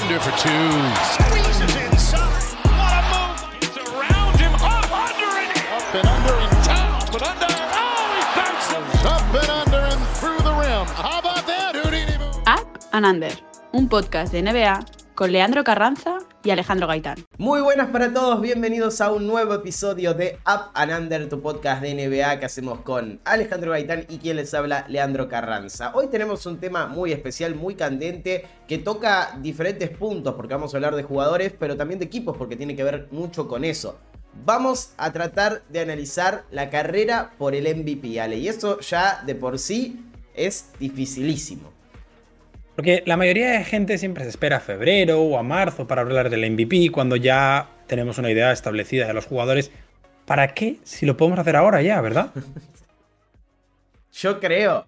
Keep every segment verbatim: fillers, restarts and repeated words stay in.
Under for two. Squeezes inside. What a move. It's around him. Up, under, and up and under and down. But under. Oh, he bounces. Up and under and through the rim. How about that, Houdini? Up and Under, un podcast de N B A con Leandro Carranza y Alejandro Gaitán. Muy buenas para todos, bienvenidos a un nuevo episodio de Up and Under, tu podcast de N B A que hacemos con Alejandro Gaitán y quien les habla, Leandro Carranza. Hoy tenemos un tema muy especial, muy candente, que toca diferentes puntos, porque vamos a hablar de jugadores, pero también de equipos, porque tiene que ver mucho con eso. Vamos a tratar de analizar la carrera por el M V P, Ale, y eso ya de por sí es dificilísimo. Porque la mayoría de gente siempre se espera a febrero o a marzo para hablar del M V P, cuando ya tenemos una idea establecida de los jugadores. ¿Para qué? Si lo podemos hacer ahora ya, ¿verdad? Yo creo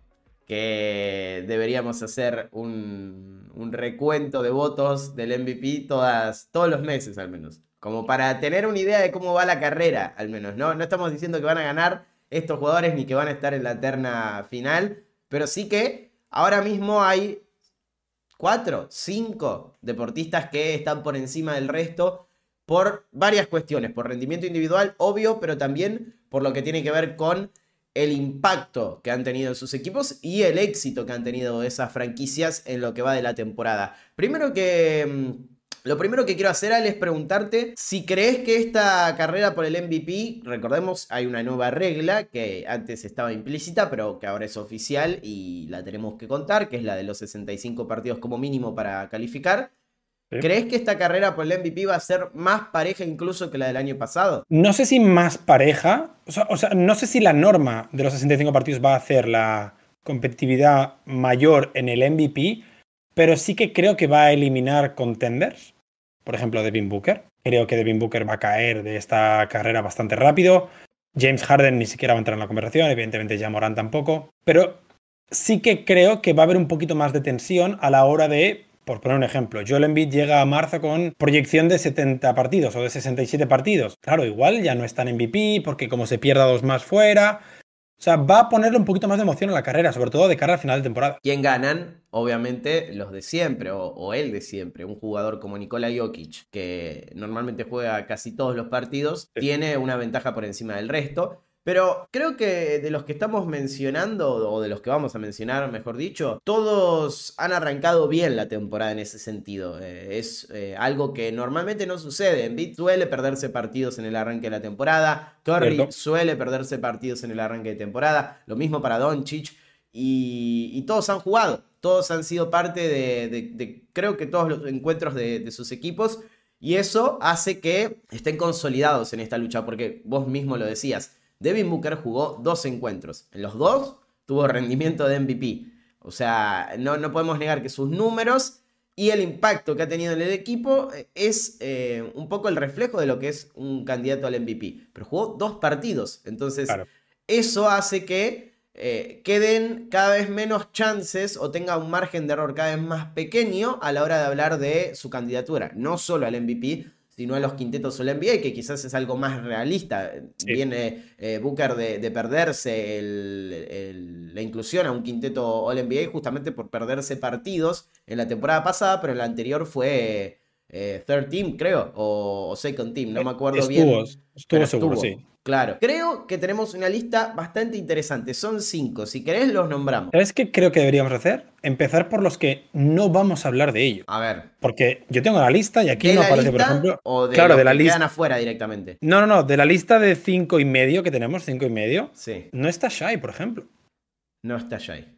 que deberíamos hacer un, un recuento de votos del M V P todas, todos los meses al menos. Como para tener una idea de cómo va la carrera al menos, ¿no? No estamos diciendo que van a ganar estos jugadores ni que van a estar en la terna final, pero sí que ahora mismo hay cuatro, cinco deportistas que están por encima del resto por varias cuestiones, por rendimiento individual, obvio, pero también por lo que tiene que ver con el impacto que han tenido en sus equipos y el éxito que han tenido esas franquicias en lo que va de la temporada. Primero que... Lo primero que quiero hacer, Ale, es preguntarte si crees que esta carrera por el M V P, recordemos, hay una nueva regla que antes estaba implícita, pero que ahora es oficial y la tenemos que contar, que es la de los sesenta y cinco partidos como mínimo para calificar. ¿Sí? ¿Crees que esta carrera por el M V P va a ser más pareja incluso que la del año pasado? No sé si más pareja, o sea, o sea, no sé si la norma de los sesenta y cinco partidos va a hacer la competitividad mayor en el M V P, pero sí que creo que va a eliminar contenders. Por ejemplo, Devin Booker. Creo que Devin Booker va a caer de esta carrera bastante rápido. James Harden ni siquiera va a entrar en la conversación. Evidentemente, Ja Morant tampoco. Pero sí que creo que va a haber un poquito más de tensión a la hora de, por poner un ejemplo, Joel Embiid llega a marzo con proyección de setenta partidos o de sesenta y siete partidos. Claro, igual ya no está en M V P porque como se pierda dos más fuera... O sea, va a ponerle un poquito más de emoción a la carrera, sobre todo de cara al final de temporada. ¿Quién ganan? Obviamente los de siempre, o, o el de siempre. Un jugador como Nikola Jokic, que normalmente juega casi todos los partidos, sí, tiene una ventaja por encima del resto. Pero creo que de los que estamos mencionando, o de los que vamos a mencionar, mejor dicho, todos han arrancado bien la temporada en ese sentido. Eh, es eh, algo que normalmente no sucede. Embiid suele perderse partidos en el arranque de la temporada. Curry ¿Cierto? suele perderse partidos en el arranque de temporada. Lo mismo para Doncic. Y, y todos han jugado. Todos han sido parte de, de, de creo que todos los encuentros de, de sus equipos. Y eso hace que estén consolidados en esta lucha. Porque vos mismo lo decías. Devin Booker jugó dos encuentros. En los dos tuvo rendimiento de M V P. O sea, no, no podemos negar que sus números y el impacto que ha tenido en el equipo es eh, un poco el reflejo de lo que es un candidato al M V P. Pero jugó dos partidos. Entonces, claro, eso hace que eh, queden cada vez menos chances o tenga un margen de error cada vez más pequeño a la hora de hablar de su candidatura. No solo al M V P, sino a los quintetos All N B A, que quizás es algo más realista. Sí. Viene eh, Booker de, de perderse el, el, la inclusión a un quinteto All N B A justamente por perderse partidos en la temporada pasada, pero en la anterior fue eh, third team, creo, o, o second team, no me acuerdo estuvo, bien. Estuvo seguro, estuvo. sí. Claro, creo que tenemos una lista bastante interesante, son cinco, si querés los nombramos. ¿Sabes qué creo que deberíamos hacer? Empezar por los que no vamos a hablar de ellos. A ver. Porque yo tengo la lista y aquí no aparece, por ejemplo... ¿O de claro, los de la que lista quedan afuera directamente? No, no, no, de la lista de cinco y medio que tenemos, cinco y medio, sí, no está Shai, por ejemplo. No está Shai.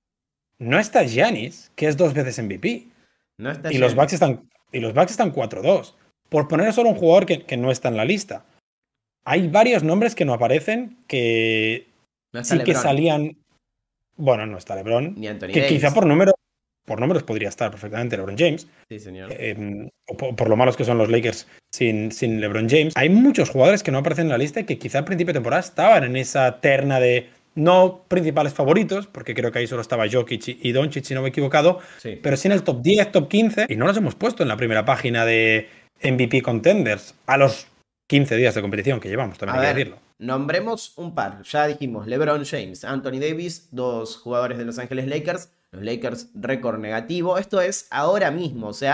No está Giannis, que es dos veces M V P. No está y, los Bucks están, y los Bucks están cuatro dos. Por poner solo un jugador que, que no está en la lista. Hay varios nombres que no aparecen, que no sí LeBron. que salían... Bueno, no está LeBron. Ni Anthony que Davis. Quizá por, número, por números podría estar perfectamente LeBron James. Sí, señor. Eh, o por, por lo malos que son los Lakers sin, sin LeBron James. Hay muchos jugadores que no aparecen en la lista y que quizá al principio de temporada estaban en esa terna de no principales favoritos, porque creo que ahí solo estaba Jokic y Doncic, si no me he equivocado, sí, pero sí en el top diez, top quince, y no los hemos puesto en la primera página de M V P Contenders a los quince días de competición que llevamos, también a hay ver, que decirlo. Nombremos un par. Ya dijimos LeBron James, Anthony Davis, dos jugadores de Los Ángeles Lakers. Los Lakers récord negativo. Esto es ahora mismo, o sea,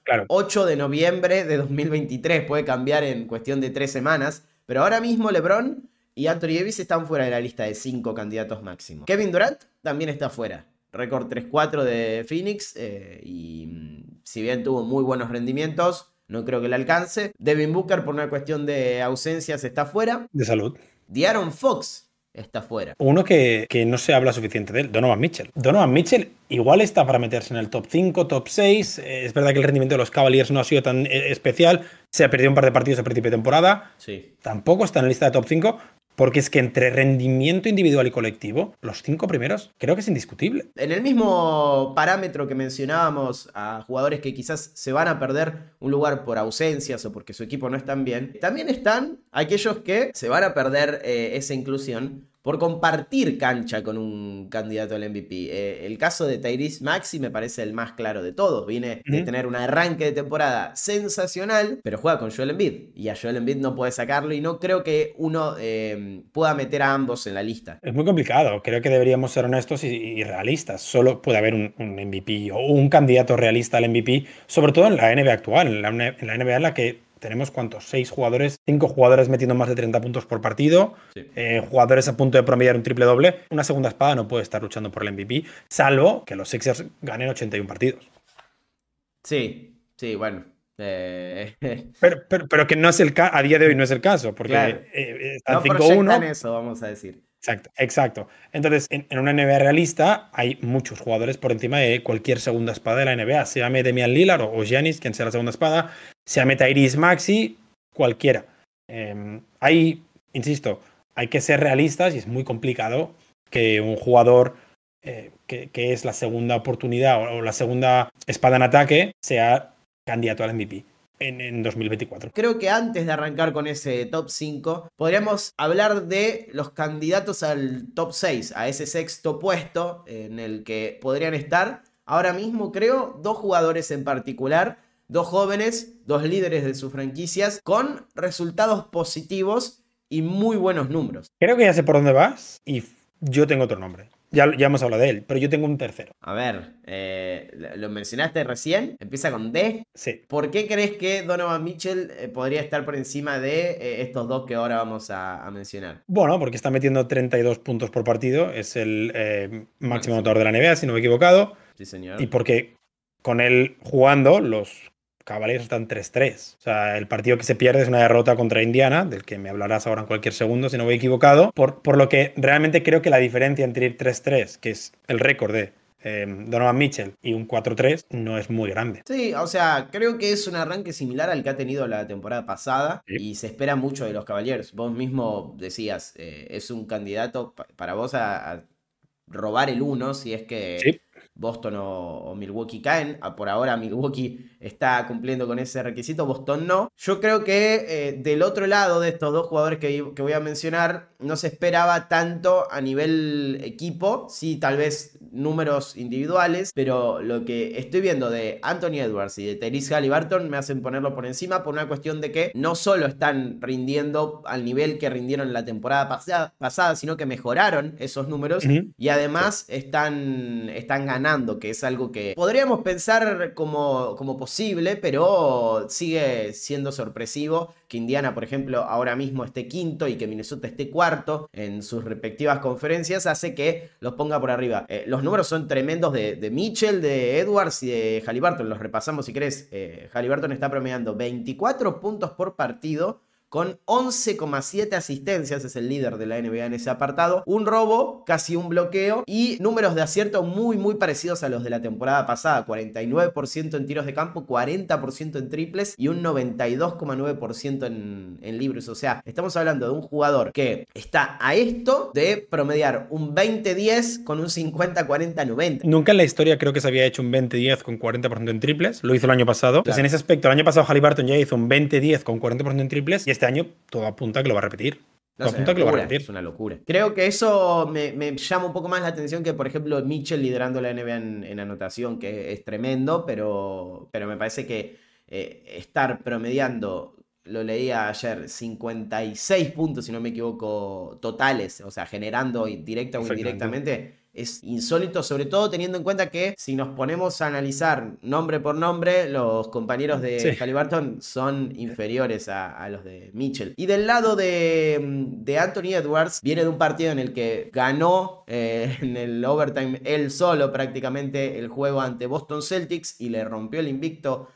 Claro. ocho de noviembre de dos mil veintitrés, puede cambiar en cuestión de tres semanas, pero ahora mismo LeBron y Anthony Davis están fuera de la lista de cinco candidatos máximos. Kevin Durant también está fuera. Récord tres cuatro de Phoenix eh, y si bien tuvo muy buenos rendimientos, no creo que le alcance. Devin Booker, por una cuestión de ausencias, está fuera. De salud. De'Aaron Fox está fuera. Uno que, que no se habla suficiente de él, Donovan Mitchell. Donovan Mitchell igual está para meterse en el top cinco, top seis. Es verdad que el rendimiento de los Cavaliers no ha sido tan especial. Se ha perdido un par de partidos a principio de temporada. Sí. Tampoco está en la lista de top cinco. Porque es que entre rendimiento individual y colectivo, los cinco primeros creo que es indiscutible. En el mismo parámetro que mencionábamos a jugadores que quizás se van a perder un lugar por ausencias o porque su equipo no es tan bien, también están aquellos que se van a perder eh, esa inclusión por compartir cancha con un candidato al M V P. Eh, el caso de Tyrese Maxey me parece el más claro de todos. Viene de Uh-huh. tener un arranque de temporada sensacional, pero juega con Joel Embiid. Y a Joel Embiid no puede sacarlo y no creo que uno eh, pueda meter a ambos en la lista. Es muy complicado. Creo que deberíamos ser honestos y, y realistas. Solo puede haber un, un M V P o un candidato realista al M V P, sobre todo en la N B A actual, en la, en la N B A en la que tenemos, ¿cuántos? Seis jugadores, cinco jugadores metiendo más de treinta puntos por partido, Sí. eh, jugadores a punto de promediar un triple doble. Una segunda espada no puede estar luchando por el M V P, salvo que los Sixers ganen ochenta y uno partidos. Sí, sí, bueno. Eh, Pero, pero, pero que no es el ca- a día de hoy no es el caso, porque Claro. eh, están no cinco proyectan uno. eso, vamos a decir. Exacto, exacto. Entonces, en, en una N B A realista hay muchos jugadores por encima de cualquier segunda espada de la N B A. Se llame Damian Lillard o Giannis, quien sea la segunda espada. Se llame Tyrese Maxey, cualquiera. Eh, hay, insisto, hay que ser realistas y es muy complicado que un jugador eh, que, que es la segunda oportunidad o, o la segunda espada en ataque sea candidato al M V P. En, en dos mil veinticuatro. Creo que antes de arrancar con ese top cinco, podríamos hablar de los candidatos al top seis, a ese sexto puesto en el que podrían estar ahora mismo, creo, dos jugadores en particular, dos jóvenes, dos líderes de sus franquicias, con resultados positivos y muy buenos números. Creo que ya sé por dónde vas y yo tengo otro nombre. Ya, ya hemos hablado de él, pero yo tengo un tercero. A ver, eh, lo mencionaste recién, empieza con D. Sí. ¿Por qué crees que Donovan Mitchell eh, podría estar por encima de eh, estos dos que ahora vamos a, a mencionar? Bueno, porque está metiendo treinta y dos puntos por partido, es el eh, máximo Máximo. anotador de la N B A, si no me he equivocado, Sí, señor. y porque con él jugando, los Cavaliers están tres tres. O sea, el partido que se pierde es una derrota contra Indiana, del que me hablarás ahora en cualquier segundo, si no me he equivocado, por, por lo que realmente creo que la diferencia entre ir tres tres, que es el récord de eh, Donovan Mitchell, y un cuatro tres, no es muy grande. Sí, o sea, creo que es un arranque similar al que ha tenido la temporada pasada Sí. y se espera mucho de los Cavaliers. Vos mismo decías, eh, es un candidato pa- para vos a, a robar el uno si es que Sí. Boston o, o Milwaukee caen. Ah, por ahora Milwaukee está cumpliendo con ese requisito, Boston no. Yo creo que eh, del otro lado de estos dos jugadores que, que voy a mencionar, no se esperaba tanto a nivel equipo, sí, tal vez números individuales, pero lo que estoy viendo de Anthony Edwards y de Tyrese Haliburton me hacen ponerlo por encima por una cuestión de que no solo están rindiendo al nivel que rindieron en la temporada pasada, pasada sino que mejoraron esos números Uh-huh. y además están, están ganando, que es algo que podríamos pensar como, como posible, pero sigue siendo sorpresivo que Indiana, por ejemplo, ahora mismo esté quinto y que Minnesota esté cuarto en sus respectivas conferencias, hace que los ponga por arriba. Eh, los números son tremendos de, de Mitchell, de Edwards y de Haliburton. Los repasamos si querés. Eh, Haliburton está promediando veinticuatro puntos por partido, con once coma siete asistencias, es el líder de la N B A en ese apartado, un robo, casi un bloqueo y números de acierto muy muy parecidos a los de la temporada pasada, cuarenta y nueve por ciento en tiros de campo, cuarenta por ciento en triples y un noventa y dos coma nueve por ciento en, en libres. O sea, estamos hablando de un jugador que está a esto de promediar un veinte diez con un cincuenta cuarenta noventa. Nunca en la historia creo que se había hecho un veinte diez con cuarenta por ciento en triples. Lo hizo el año pasado. Entonces, Claro. en ese aspecto, el año pasado Haliburton ya hizo un veinte diez con cuarenta por ciento en triples y este año todo apunta a que lo va a repetir. No, Todo es, una apunta a que lo va a locura, repetir. es una locura. Creo que eso me, me llama un poco más la atención que, por ejemplo, Mitchell liderando la N B A en, en anotación, que es tremendo, pero, pero me parece que eh, estar promediando, lo leía ayer, cincuenta y seis puntos, si no me equivoco, totales, o sea, generando directa o Perfectamente. indirectamente, es insólito, sobre todo teniendo en cuenta que si nos ponemos a analizar nombre por nombre, los compañeros de sí. Haliburton son inferiores a, a los de Mitchell. Y del lado de, de Anthony Edwards, viene de un partido en el que ganó eh, en el overtime él solo prácticamente el juego ante Boston Celtics y le rompió el invicto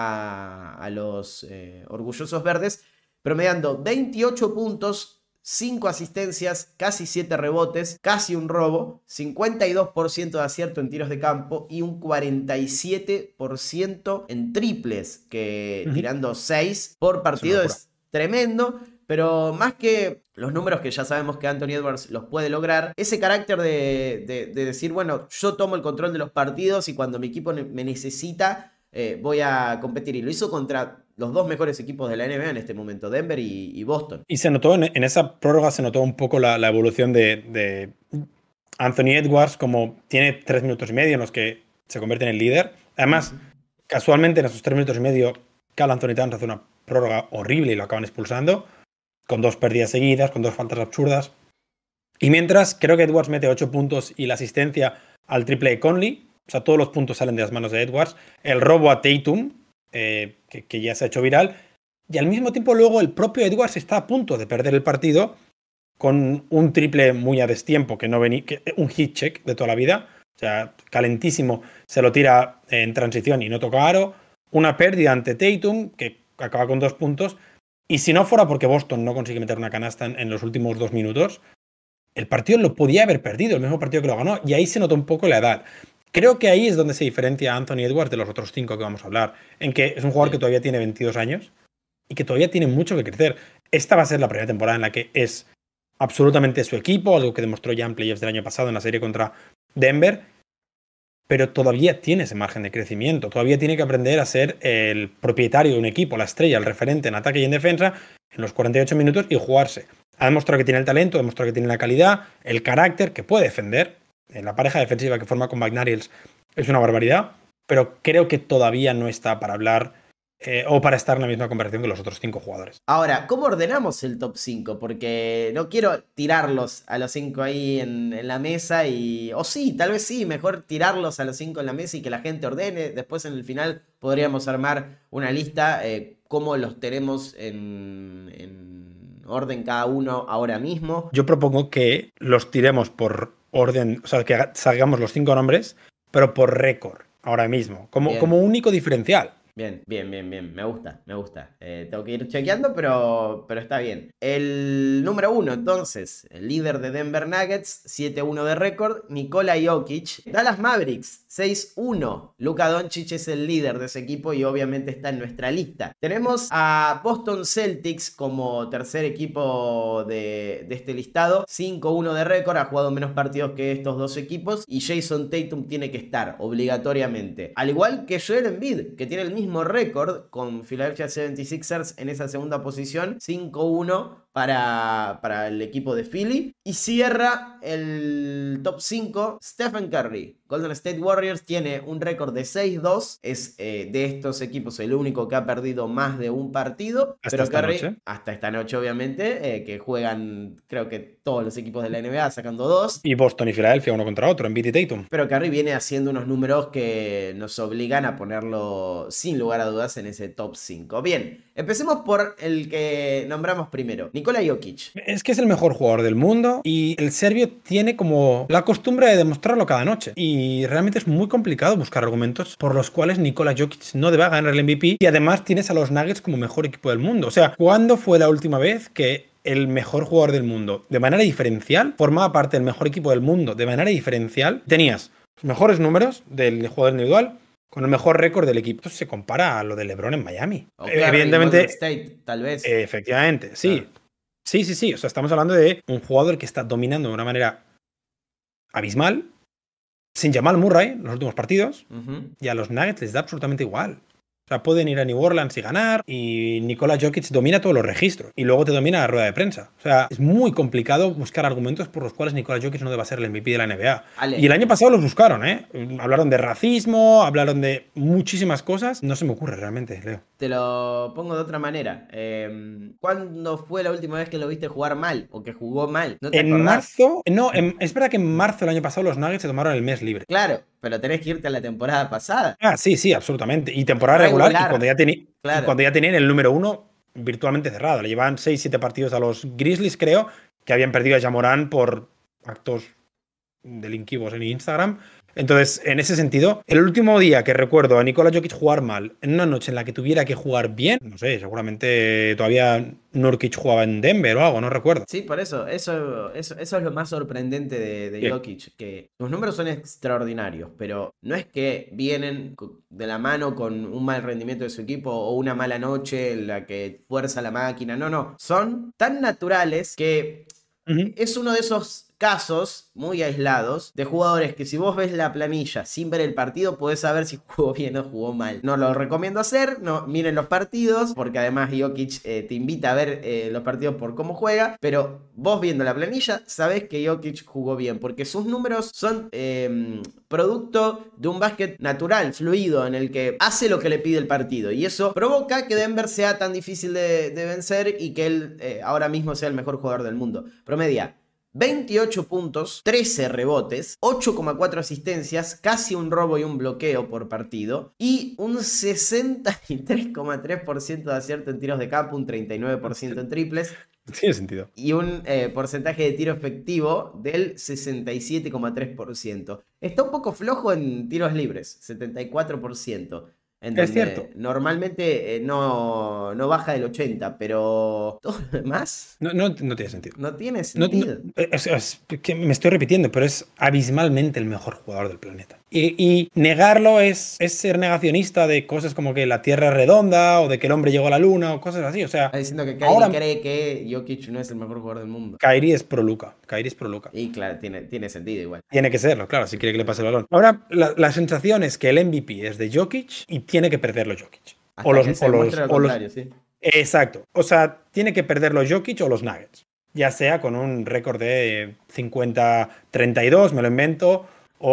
a, a los eh, orgullosos verdes, promediando veintiocho puntos, cinco asistencias, casi siete rebotes, casi un robo, cincuenta y dos por ciento de acierto en tiros de campo y un cuarenta y siete por ciento en triples, que uh-huh. tirando seis por partido es, es tremendo. Pero más que los números que ya sabemos que Anthony Edwards los puede lograr, ese carácter de, de, de decir, bueno, yo tomo el control de los partidos y cuando mi equipo me necesita, eh, voy a competir. Y lo hizo contra los dos mejores equipos de la N B A en este momento, Denver y, y Boston. Y se notó, en, en esa prórroga se notó un poco la, la evolución de, de Anthony Edwards, como tiene tres minutos y medio en los que se convierte en el líder. Además, uh-huh. casualmente en esos tres minutos y medio, Karl Anthony Towns hace una prórroga horrible y lo acaban expulsando, con dos pérdidas seguidas, con dos faltas absurdas. Y mientras, creo que Edwards mete ocho puntos y la asistencia al triple de Conley. O sea, todos los puntos salen de las manos de Edwards. El robo a Tatum, eh, que, que ya se ha hecho viral. Y al mismo tiempo luego el propio Edwards está a punto de perder el partido con un triple muy a destiempo, que no venía, que, un hit check de toda la vida. O sea, calentísimo, se lo tira en transición y no toca aro. Una pérdida ante Tatum, que acaba con dos puntos. Y si no fuera porque Boston no consigue meter una canasta en, en los últimos dos minutos, el partido lo podía haber perdido, el mismo partido que lo ganó. Y ahí se notó un poco la edad. Creo que ahí es donde se diferencia a Anthony Edwards de los otros cinco que vamos a hablar. En que es un jugador que todavía tiene veintidós años y que todavía tiene mucho que crecer. Esta va a ser la primera temporada en la que es absolutamente su equipo, algo que demostró ya en playoffs del año pasado en la serie contra Denver, pero todavía tiene ese margen de crecimiento, todavía tiene que aprender a ser el propietario de un equipo, la estrella, el referente en ataque y en defensa en los cuarenta y ocho minutos y jugarse. Ha demostrado que tiene el talento, ha demostrado que tiene la calidad, el carácter, que puede defender. En la pareja defensiva que forma con McNariels es una barbaridad, pero creo que todavía no está para hablar Eh, o para estar en la misma conversación que los otros cinco jugadores. Ahora, ¿cómo ordenamos el top cinco? Porque no quiero tirarlos a los cinco ahí en, en la mesa y... O sí, tal vez sí, mejor tirarlos a los cinco en la mesa y que la gente ordene. Después en el final podríamos armar una lista, eh, cómo los tenemos en, en orden cada uno ahora mismo. Yo propongo que los tiremos por orden, o sea, que salgamos los cinco nombres, pero por récord ahora mismo, como, como único diferencial. Bien, bien, bien, bien. Me gusta, me gusta. Eh, tengo que ir chequeando, pero, pero está bien. El número uno, entonces, el líder de Denver Nuggets, siete uno de récord, Nikola Jokic. Dallas Mavericks, seis uno. Luka Doncic es el líder de ese equipo y obviamente está en nuestra lista. Tenemos a Boston Celtics como tercer equipo de, de este listado, cinco uno de récord, ha jugado menos partidos que estos dos equipos y Jason Tatum tiene que estar obligatoriamente. Al igual que Joel Embiid, que tiene el mismo récord con Philadelphia setenta y seis ers en esa segunda posición, cinco uno para, para el equipo de Philly. Y cierra el top cinco Stephen Curry. Golden State Warriors tiene un récord de seis dos, es eh, de estos equipos el único que ha perdido más de un partido. Hasta pero esta Curry, noche. hasta esta noche obviamente, eh, que juegan creo que todos los equipos de la N B A sacando dos. Y Boston y Filadelfia uno contra otro, Embiid y Tatum. Pero Curry viene haciendo unos números que nos obligan a ponerlo sin lugar a dudas en ese top cinco. Bien, empecemos por el que nombramos primero, Nikola Jokic. Es que es el mejor jugador del mundo y el serbio tiene como la costumbre de demostrarlo cada noche. Y realmente es muy complicado buscar argumentos por los cuales Nikola Jokic no deba ganar el M V P y además tienes a los Nuggets como mejor equipo del mundo. O sea, ¿cuándo fue la última vez que el mejor jugador del mundo de manera diferencial formaba parte del mejor equipo del mundo de manera diferencial? Tenías los mejores números del jugador individual con el mejor récord del equipo. Esto se compara a lo de LeBron en Miami. O claro, evidentemente, State, tal vez. Eh, efectivamente, sí. Claro. Sí, sí, sí. O sea, estamos hablando de un jugador que está dominando de una manera abismal, sin Jamal Murray en los últimos partidos, uh-huh. y a los Nuggets les da absolutamente igual. O sea, pueden ir a New Orleans y ganar, y Nikola Jokic domina todos los registros, y luego te domina la rueda de prensa. O sea, es muy complicado buscar argumentos por los cuales Nikola Jokic no deba ser el M V P de la N B A. Ale. Y el año pasado los buscaron, ¿eh? Hablaron de racismo, hablaron de muchísimas cosas. No se me ocurre realmente, Leo. Te lo pongo de otra manera. Eh, ¿Cuándo fue la última vez que lo viste jugar mal o que jugó mal? ¿No te en acordás? marzo, no, en, es verdad que en marzo del año pasado los Nuggets se tomaron el mes libre. Claro, pero tenés que irte a la temporada pasada. Ah, sí, sí, absolutamente. Y temporada regular, regular y, cuando ya teni- claro. y cuando ya tenían el número uno virtualmente cerrado. Le llevaban seis siete partidos a los Grizzlies, creo, que habían perdido a Ja Morant por actos delinquivos en Instagram. Entonces, en ese sentido, el último día que recuerdo a Nikola Jokic jugar mal, en una noche en la que tuviera que jugar bien, no sé, seguramente todavía Nurkic jugaba en Denver o algo, no recuerdo. Sí, por eso, eso, eso, eso es lo más sorprendente de, de Jokic, que sus números son extraordinarios, pero no es que vienen de la mano con un mal rendimiento de su equipo o una mala noche en la que fuerza la máquina, no, no, son tan naturales que uh-huh. es uno de esos casos muy aislados de jugadores que si vos ves la planilla sin ver el partido podés saber si jugó bien o jugó mal. No lo recomiendo hacer, no miren los partidos porque además Jokic eh, te invita a ver eh, los partidos por cómo juega, pero vos viendo la planilla sabés que Jokic jugó bien porque sus números son eh, producto de un básquet natural, fluido, en el que hace lo que le pide el partido y eso provoca que Denver sea tan difícil de, de vencer y que él eh, ahora mismo sea el mejor jugador del mundo. Promedia veintiocho puntos, trece rebotes, ocho coma cuatro asistencias, casi un robo y un bloqueo por partido y un sesenta y tres coma tres por ciento de acierto en tiros de campo, un treinta y nueve por ciento en triples. Tiene sentido. Y un eh, porcentaje de tiro efectivo del sesenta y siete coma tres por ciento. Está un poco flojo en tiros libres, setenta y cuatro por ciento. Es cierto. Normalmente eh, no, no baja del ochenta, pero todo lo demás no, no, no tiene sentido. No tiene sentido. No, no, es, es, que me estoy repitiendo, pero es abismalmente el mejor jugador del planeta. Y, y negarlo es, es ser negacionista de cosas como que la Tierra es redonda o de que el hombre llegó a la Luna o cosas así. O sea, está diciendo que Kyrie ahora, cree que Jokic no es el mejor jugador del mundo. Kyrie es pro Luka. Kyrie es pro Luka. Y claro, tiene, tiene sentido igual. Tiene que serlo, claro, si quiere que le pase el balón. Ahora, la, la sensación es que el M V P es de Jokic y tiene que perderlo Jokic. Hasta o los, que se o los, o los sí. Exacto. O sea, tiene que perderlo Jokic o los Nuggets. Ya sea con un récord de cincuenta treinta y dos, me lo invento,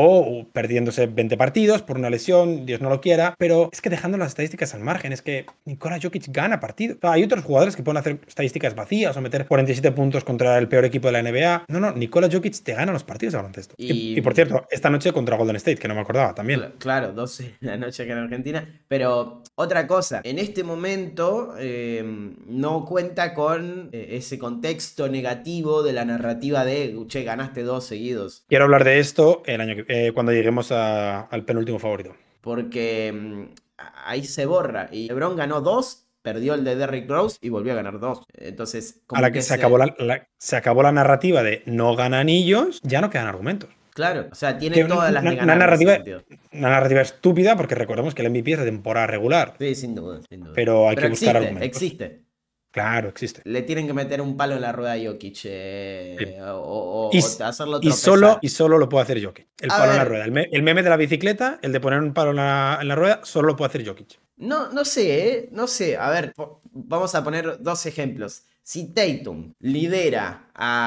o perdiéndose veinte partidos por una lesión, Dios no lo quiera, pero es que dejando las estadísticas al margen, es que Nikola Jokic gana partidos. O sea, hay otros jugadores que pueden hacer estadísticas vacías o meter cuarenta y siete puntos contra el peor equipo de la N B A. No, no, Nikola Jokic te gana los partidos de baloncesto. Y... Y, y por cierto, esta noche contra Golden State, que no me acordaba también. Claro, doce de la noche acá en Argentina. Pero otra cosa, en este momento eh, no cuenta con eh, ese contexto negativo de la narrativa de, che, ganaste dos seguidos. Quiero hablar de esto el año que Eh, cuando lleguemos a, al penúltimo favorito. Porque mmm, ahí se borra. Y LeBron ganó dos, perdió el de Derrick Rose y volvió a ganar dos. Entonces, como a la que, que se, se... Acabó la, la, se acabó la narrativa de no gana anillos, ya no quedan argumentos. Claro, o sea, tiene que todas una, las de ganar. Una narrativa, una narrativa estúpida porque recordemos que el M V P es de temporada regular. Sí, sin duda. Sin duda. Pero hay Pero que existe, buscar argumentos. Existe. Claro, existe. Le tienen que meter un palo en la rueda a Jokic eh, sí. o, o, y, o hacerlo tropezar. Y solo, y solo lo puede hacer Jokic. El a palo ver. en la rueda. El, me, el meme de la bicicleta, el de poner un palo en la, en la rueda, solo lo puede hacer Jokic. No, no sé, ¿eh? No sé. A ver, vamos a poner dos ejemplos. Si Tatum lidera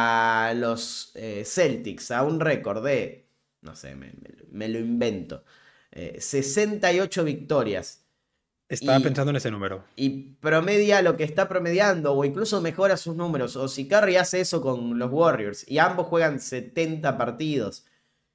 a los eh, Celtics a un récord de, no sé, me, me, me lo invento, eh, sesenta y ocho victorias. Estaba y, pensando en ese número. Y promedia lo que está promediando o incluso mejora sus números. O si Curry hace eso con los Warriors y ambos juegan setenta partidos.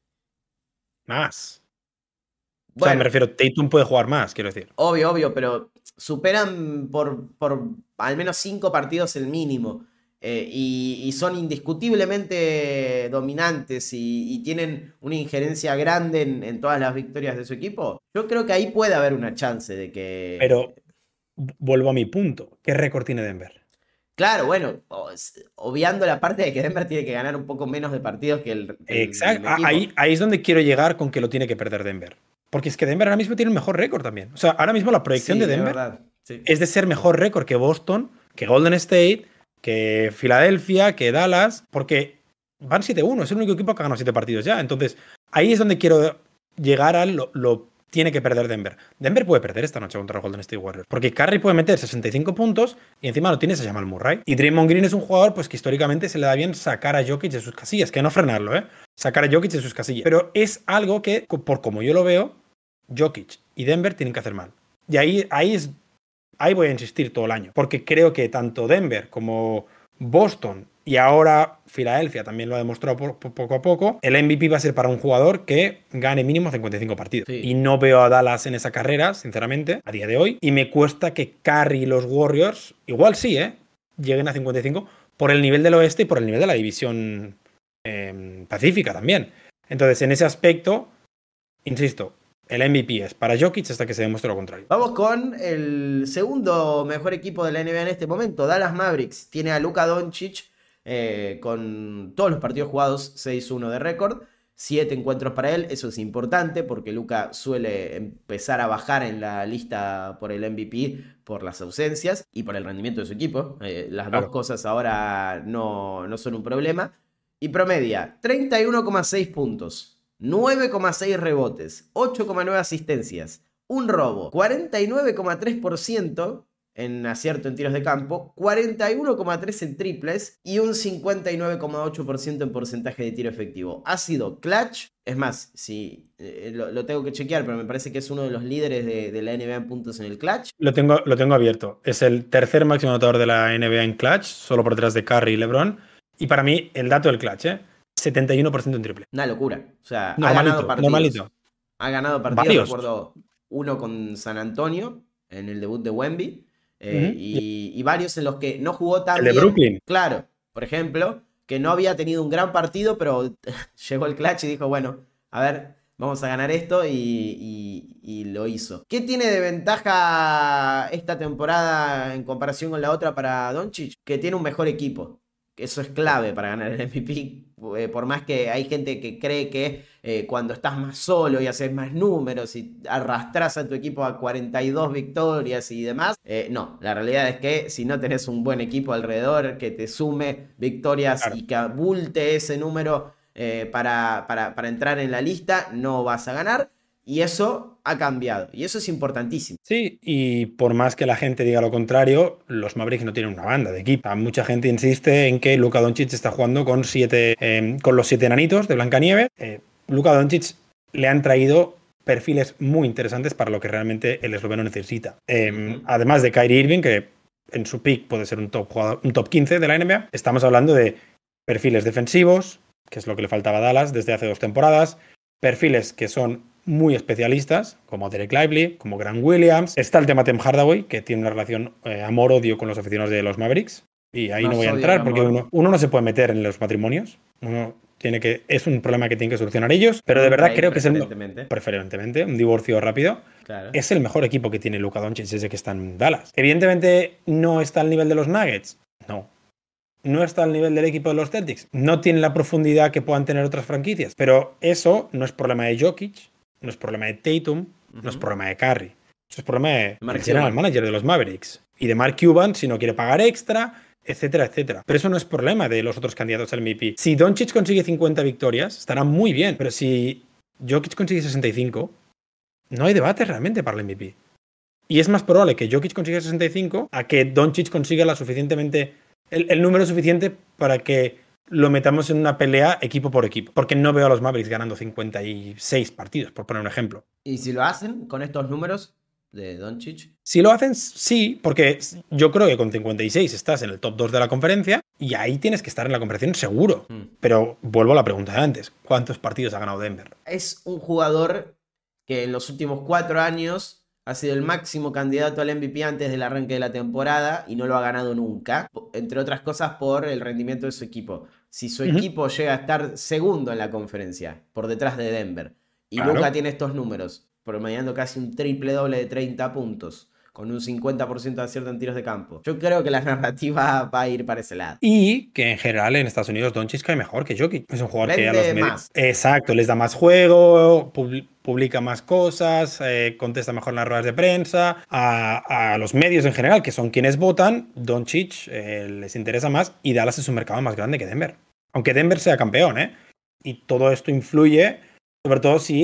Más. Bueno, o sea, me refiero, Tatum puede jugar más, quiero decir. Obvio, obvio, pero superan por, por al menos cinco partidos el mínimo. Eh, y, y son indiscutiblemente dominantes y, y tienen una injerencia grande en, en todas las victorias de su equipo. Yo creo que ahí puede haber una chance de que... Pero vuelvo a mi punto. ¿Qué récord tiene Denver? Claro, bueno, obviando la parte de que Denver tiene que ganar un poco menos de partidos que el, el Exacto, el ahí, ahí es donde quiero llegar con que lo tiene que perder Denver. Porque es que Denver ahora mismo tiene un mejor récord también. O sea, ahora mismo la proyección sí, de Denver de sí. es de ser mejor récord que Boston, que Golden State, que Filadelfia, que Dallas, porque van siete uno, es el único equipo que ha ganado siete partidos ya. Entonces, ahí es donde quiero llegar a lo, lo tiene que perder Denver. Denver puede perder esta noche contra los Golden State Warriors. Porque Curry puede meter sesenta y cinco puntos y encima lo tienes a Jamal Murray. Y Draymond Green es un jugador pues que históricamente se le da bien sacar a Jokic de sus casillas. Que no frenarlo, ¿eh? Sacar a Jokic de sus casillas. Pero es algo que, por como yo lo veo, Jokic y Denver tienen que hacer mal. Y ahí, ahí, es, ahí voy a insistir todo el año. Porque creo que tanto Denver como Boston y ahora Filadelfia también lo ha demostrado por, por, poco a poco, el M V P va a ser para un jugador que gane mínimo cincuenta y cinco partidos. Sí. Y no veo a Dallas en esa carrera, sinceramente, a día de hoy. Y me cuesta que Curry y los Warriors, igual sí, ¿eh? lleguen a cincuenta y cinco por el nivel del oeste y por el nivel de la división eh, pacífica también. Entonces, en ese aspecto, insisto, el M V P es para Jokic hasta que se demuestre lo contrario. Vamos con el segundo mejor equipo de la N B A en este momento, Dallas Mavericks. Tiene a Luka Doncic eh, con todos los partidos jugados, seis uno de récord, siete encuentros para él. Eso es importante porque Luka suele empezar a bajar en la lista por el M V P por las ausencias y por el rendimiento de su equipo. Eh, las claro. dos cosas ahora no, no son un problema. Y promedia treinta y uno coma seis puntos. nueve coma seis rebotes, ocho coma nueve asistencias, un robo, cuarenta y nueve coma tres por ciento en acierto en tiros de campo, cuarenta y uno coma tres por ciento en triples y un cincuenta y nueve coma ocho por ciento en porcentaje de tiro efectivo. Ha sido clutch, es más, sí, eh, lo, lo tengo que chequear, pero me parece que es uno de los líderes de, de la N B A en puntos en el clutch. Lo tengo, lo tengo abierto, es el tercer máximo anotador de la N B A en clutch, solo por detrás de Curry y LeBron, y para mí el dato del clutch, ¿eh? setenta y uno por ciento en triple. Una locura. O sea, normalito, ha ganado partidos. Normalito. Ha ganado partidos, Varios. recuerdo, uno con San Antonio, en el debut de Wemby, eh, uh-huh. y, y varios en los que no jugó tan el bien. El de Brooklyn. Claro, por ejemplo, que no había tenido un gran partido, pero llegó el clutch y dijo, bueno, a ver, vamos a ganar esto, y, y, y lo hizo. ¿Qué tiene de ventaja esta temporada en comparación con la otra para Doncic? Que tiene un mejor equipo. Eso es clave para ganar el M V P, eh, por más que hay gente que cree que eh, cuando estás más solo y haces más números y arrastras a tu equipo a cuarenta y dos victorias y demás, eh, no, la realidad es que si no tenés un buen equipo alrededor que te sume victorias claro. y que abulte ese número eh, para, para, para entrar en la lista, no vas a ganar. Y eso ha cambiado. Y eso es importantísimo. Sí, y por más que la gente diga lo contrario, los Mavericks no tienen una banda de equipo. Mucha gente insiste en que Luka Doncic está jugando con, siete, eh, con los siete enanitos de Blancanieves. Eh, Luka Doncic le han traído perfiles muy interesantes para lo que realmente el esloveno necesita. Eh, uh-huh. Además de Kyrie Irving, que en su pick puede ser un top, jugador, un top quince de la N B A, estamos hablando de perfiles defensivos, que es lo que le faltaba a Dallas desde hace dos temporadas, perfiles que son muy especialistas, como Derek Lively, como Grant Williams. Está el tema Tim Hardaway, que tiene una relación eh, amor-odio con los aficionados de los Mavericks. Y ahí no, no voy a entrar porque uno, uno no se puede meter en los matrimonios. Uno tiene que, es un problema que tienen que solucionar ellos. Pero de verdad creo que es el... Preferentemente, un divorcio rápido. Claro. Es el mejor equipo que tiene Luka Doncic desde que está en Dallas. Evidentemente no está al nivel de los Nuggets. No. No está al nivel del equipo de los Celtics. No tiene la profundidad que puedan tener otras franquicias. Pero eso no es problema de Jokic. No es problema de Tatum, uh-huh. no es problema de Curry. Eso es problema de del general manager de los Mavericks. Y de Mark Cuban, si no quiere pagar extra, etcétera, etcétera. Pero eso no es problema de los otros candidatos al M V P. Si Doncic consigue cincuenta victorias, estará muy bien. Pero si Jokic consigue sesenta y cinco, no hay debate realmente para el M V P. Y es más probable que Jokic consiga sesenta y cinco a que Doncic consiga la suficientemente el, el número suficiente para que lo metamos en una pelea equipo por equipo. Porque no veo a los Mavericks ganando cincuenta y seis partidos, por poner un ejemplo. ¿Y si lo hacen con estos números de Doncic? Si lo hacen, sí, porque yo creo que con cincuenta y seis estás en el top dos de la conferencia y ahí tienes que estar en la conferencia seguro. Mm. Pero vuelvo a la pregunta de antes. ¿Cuántos partidos ha ganado Denver? Es un jugador que en los últimos cuatro años ha sido el máximo candidato al M V P antes del arranque de la temporada y no lo ha ganado nunca, entre otras cosas por el rendimiento de su equipo. Si su uh-huh. equipo llega a estar segundo en la conferencia, por detrás de Denver, y claro. Luka tiene estos números, promediando casi un triple doble de treinta puntos, con un cincuenta por ciento de acierto en tiros de campo, yo creo que la narrativa va a ir para ese lado. Y que en general en Estados Unidos Doncic cae mejor que Jokic. Es un jugador Vende que a los medios... más. Exacto, les da más juego, pub... publica más cosas, eh, contesta mejor en las ruedas de prensa, a, a los medios en general, que son quienes votan, Doncic eh, les interesa más y Dallas es un mercado más grande que Denver. Aunque Denver sea campeón, ¿eh? Y todo esto influye, sobre todo si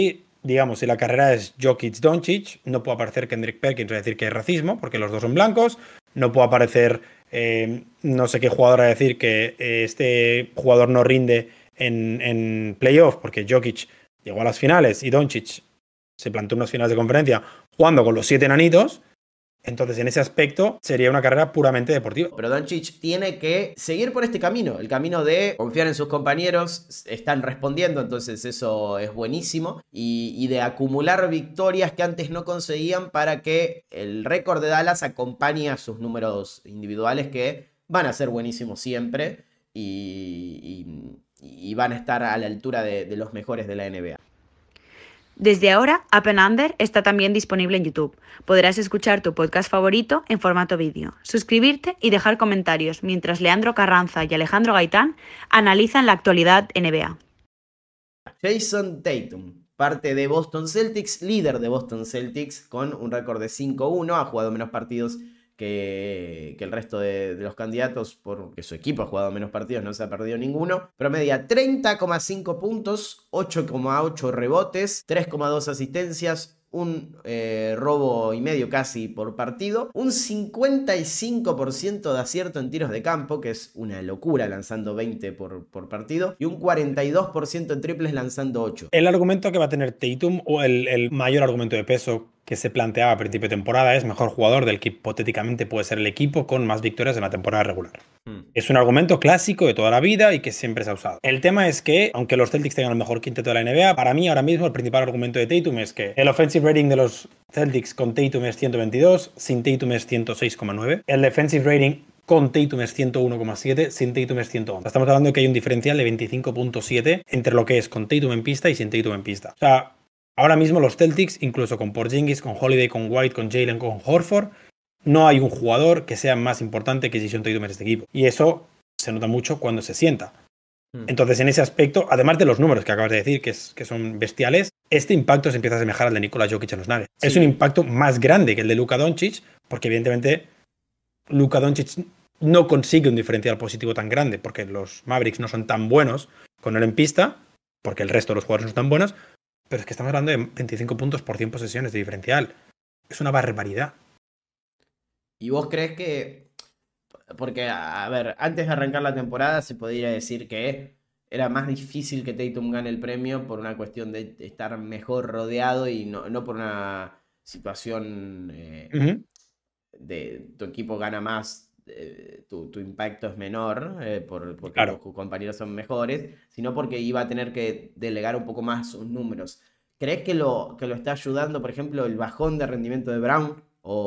digamos, si la carrera es Jokic-Doncic, no puede aparecer Kendrick Perkins a decir que es racismo, porque los dos son blancos. No puede aparecer eh, no sé qué jugador a decir que eh, este jugador no rinde en, en playoff, porque Jokic llegó a las finales y Doncic se plantó unas finales de conferencia jugando con los siete enanitos. Entonces, en ese aspecto, sería una carrera puramente deportiva. Pero Doncic tiene que seguir por este camino, el camino de confiar en sus compañeros, están respondiendo, entonces eso es buenísimo, y, y de acumular victorias que antes no conseguían para que el récord de Dallas acompañe a sus números individuales, que van a ser buenísimos siempre y, y, y van a estar a la altura de, de los mejores de la N B A. Desde ahora, Up and Under está también disponible en YouTube. Podrás escuchar tu podcast favorito en formato vídeo, suscribirte y dejar comentarios mientras Leandro Carranza y Alejandro Gaitán analizan la actualidad N B A. Jason Tatum, parte de Boston Celtics, líder de Boston Celtics con un récord de cinco uno, ha jugado menos partidos que, que el resto de, de los candidatos, porque su equipo ha jugado menos partidos, no se ha perdido ninguno. Promedia treinta coma cinco puntos, ocho coma ocho rebotes, tres coma dos asistencias, un eh, robo y medio casi por partido, un cincuenta y cinco por ciento de acierto en tiros de campo, que es una locura, lanzando veinte por, por partido, y un cuarenta y dos por ciento en triples, lanzando ocho. El argumento que va a tener Tatum, o el, el mayor argumento de peso que se planteaba a principio de temporada, es mejor jugador del que hipotéticamente puede ser el equipo con más victorias en la temporada regular. Hmm. Es un argumento clásico de toda la vida y que siempre se ha usado. El tema es que, aunque los Celtics tengan el mejor quinteto de la N B A, para mí ahora mismo el principal argumento de Tatum es que el offensive rating de los Celtics con Tatum es ciento veintidós, sin Tatum es ciento seis coma nueve. El defensive rating con Tatum es ciento uno coma siete, sin Tatum es ciento once. Estamos hablando de que hay un diferencial de veinticinco punto siete entre lo que es con Tatum en pista y sin Tatum en pista. O sea, ahora mismo los Celtics, incluso con Porzingis, con Holiday, con White, con Jalen, con Horford, no hay un jugador que sea más importante que Jason Tatum en este equipo. Y eso se nota mucho cuando se sienta. Entonces, en ese aspecto, además de los números que acabas de decir, que, es, que son bestiales, este impacto se empieza a asemejar al de Nikola Jokic en los Nuggets. Sí. Es un impacto más grande que el de Luka Doncic, porque evidentemente Luka Doncic no consigue un diferencial positivo tan grande, porque los Mavericks no son tan buenos con él en pista, porque el resto de los jugadores no son tan buenos, pero es que estamos hablando de veinticinco puntos por cien posesiones de diferencial. Es una barbaridad. ¿Y vos crees que...? Porque, a ver, antes de arrancar la temporada se podría decir que era más difícil que Tatum gane el premio por una cuestión de estar mejor rodeado y no, no por una situación eh, uh-huh. de tu equipo gana más, eh, tu, tu impacto es menor, eh, por, porque claro. Tus compañeros son mejores, sino porque iba a tener que delegar un poco más sus números. ¿Crees que lo, que lo está ayudando, por ejemplo, el bajón de rendimiento de Brown?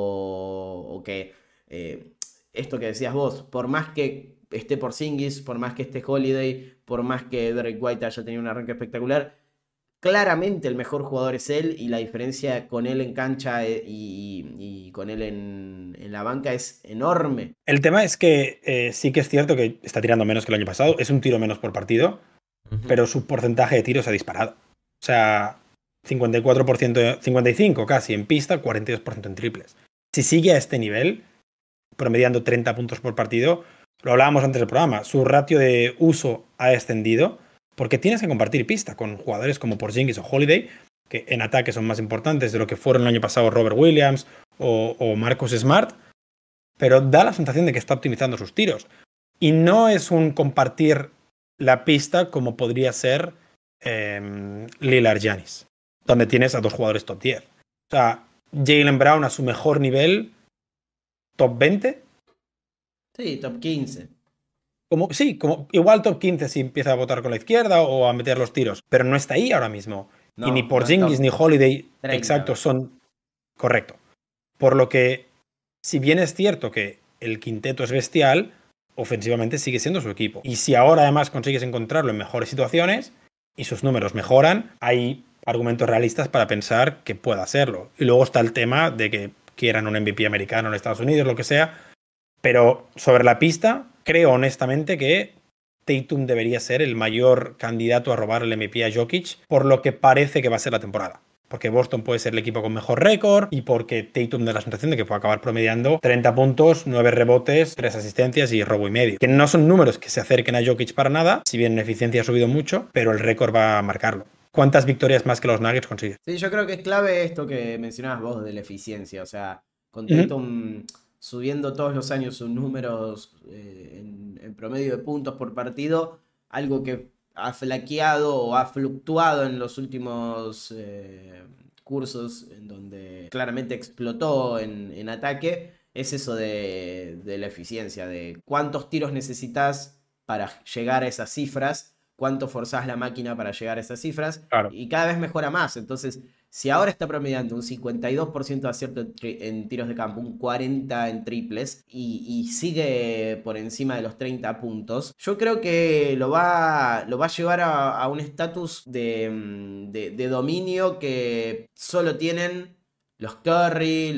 O, o que... Eh, esto que decías vos, por más que esté Porzingis, por más que esté Holiday, por más que Derek White haya tenido un arranque espectacular, claramente el mejor jugador es él y la diferencia con él en cancha y, y, y con él en, en la banca es enorme. El tema es que eh, sí que es cierto que está tirando menos que el año pasado, es un tiro menos por partido, uh-huh. pero su porcentaje de tiros ha disparado. O sea, cincuenta y cuatro por ciento, cincuenta y cinco por ciento casi en pista, cuarenta y dos por ciento en triples. Si sigue a este nivel, promediando treinta puntos por partido, lo hablábamos antes del programa, su ratio de uso ha descendido porque tienes que compartir pista con jugadores como Porzingis o Holiday, que en ataque son más importantes de lo que fueron el año pasado Robert Williams o, o Marcus Smart, pero da la sensación de que está optimizando sus tiros. Y no es un compartir la pista como podría ser eh, Lillard Giannis, donde tienes a dos jugadores top diez. O sea, Jaylen Brown a su mejor nivel, ¿top veinte? Sí, top quince. Como, sí, como, igual top quince si empieza a botar con la izquierda o a meter los tiros, pero no está ahí ahora mismo. No, y ni Porzingis no ni Holiday, treinta. Exacto, son... Correcto. Por lo que, si bien es cierto que el quinteto es bestial, ofensivamente sigue siendo su equipo. Y si ahora además consigues encontrarlo en mejores situaciones y sus números mejoran, hay argumentos realistas para pensar que pueda hacerlo. Y luego está el tema de que quieran un M V P americano en Estados Unidos, lo que sea, pero sobre la pista creo honestamente que Tatum debería ser el mayor candidato a robar el M V P a Jokic por lo que parece que va a ser la temporada, porque Boston puede ser el equipo con mejor récord y porque Tatum da la sensación de que puede acabar promediando treinta puntos, nueve rebotes, tres asistencias y robo y medio, que no son números que se acerquen a Jokic para nada, si bien en eficiencia ha subido mucho, pero el récord va a marcarlo. cuántas victorias más que los Nuggets consigue. Sí, yo creo que es clave esto que mencionabas vos de la eficiencia. O sea, con Tatum uh-huh. subiendo todos los años sus números eh, en, en promedio de puntos por partido, algo que ha flaqueado o ha fluctuado en los últimos eh, cursos, en donde claramente explotó en, en ataque, es eso de, de la eficiencia, de cuántos tiros necesitas para llegar a esas cifras, cuánto forzás la máquina para llegar a esas cifras, claro. y cada vez mejora más. Entonces, si ahora está promediando un cincuenta y dos por ciento de acierto en, en tiros de campo, un cuarenta por ciento en triples, y, y sigue por encima de los treinta puntos, yo creo que lo va, lo va a llevar a, a un estatus de, de, de dominio que solo tienen los Curry,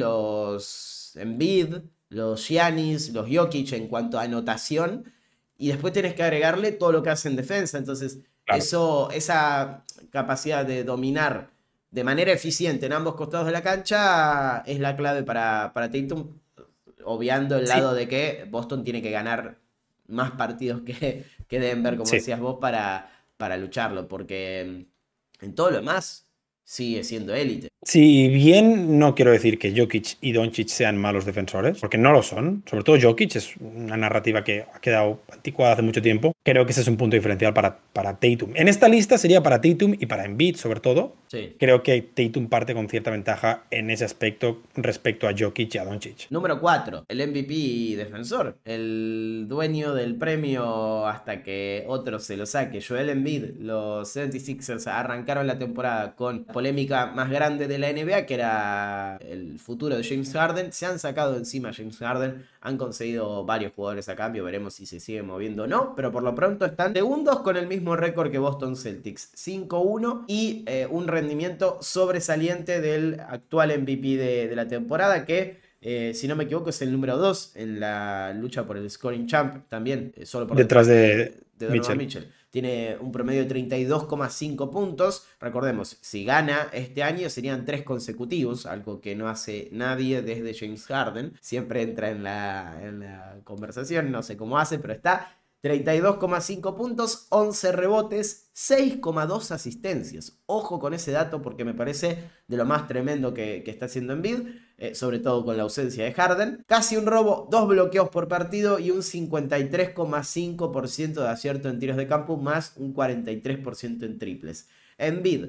los Embiid, los Giannis, los Jokic en cuanto a anotación, y después tienes que agregarle todo lo que hace en defensa. Entonces, claro. eso, esa capacidad de dominar de manera eficiente en ambos costados de la cancha es la clave para, para Tatum, obviando el sí. lado de que Boston tiene que ganar más partidos que, que Denver, como sí. decías vos, para, para lucharlo, porque en todo lo demás sigue siendo élite. Si bien no quiero decir que Jokic y Doncic sean malos defensores, porque no lo son, sobre todo Jokic es una narrativa que ha quedado anticuada hace mucho tiempo, creo que ese es un punto diferencial para, para Tatum. En esta lista sería para Tatum y para Embiid, sobre todo. Sí. Creo que Tatum parte con cierta ventaja en ese aspecto respecto a Jokic y a Doncic. Número cuatro, el M V P defensor, el dueño del premio hasta que otro se lo saque, Joel Embiid. Los setenta y seis ers arrancaron la temporada con polémica más grande de la N B A, que era el futuro de James Harden. Se han sacado encima a James Harden, han conseguido varios jugadores a cambio, veremos si se sigue moviendo o no, pero por lo pronto están segundos con el mismo récord que Boston Celtics, cinco uno, y eh, un rendimiento sobresaliente del actual M V P de, de la temporada, que eh, si no me equivoco es el número dos en la lucha por el scoring champ también, eh, solo por detrás, detrás de, de, de Donovan Mitchell. Mitchell. Tiene un promedio de treinta y dos coma cinco puntos. Recordemos, si gana este año serían tres consecutivos, algo que no hace nadie desde James Harden. Siempre entra en la, en la conversación, no sé cómo hace, pero está. treinta y dos coma cinco puntos, once rebotes, seis coma dos asistencias. Ojo con ese dato porque me parece de lo más tremendo que, que está haciendo Embiid, eh, sobre todo con la ausencia de Harden. Casi un robo, dos bloqueos por partido y un cincuenta y tres coma cinco por ciento de acierto en tiros de campo, más un cuarenta y tres por ciento en triples. Embiid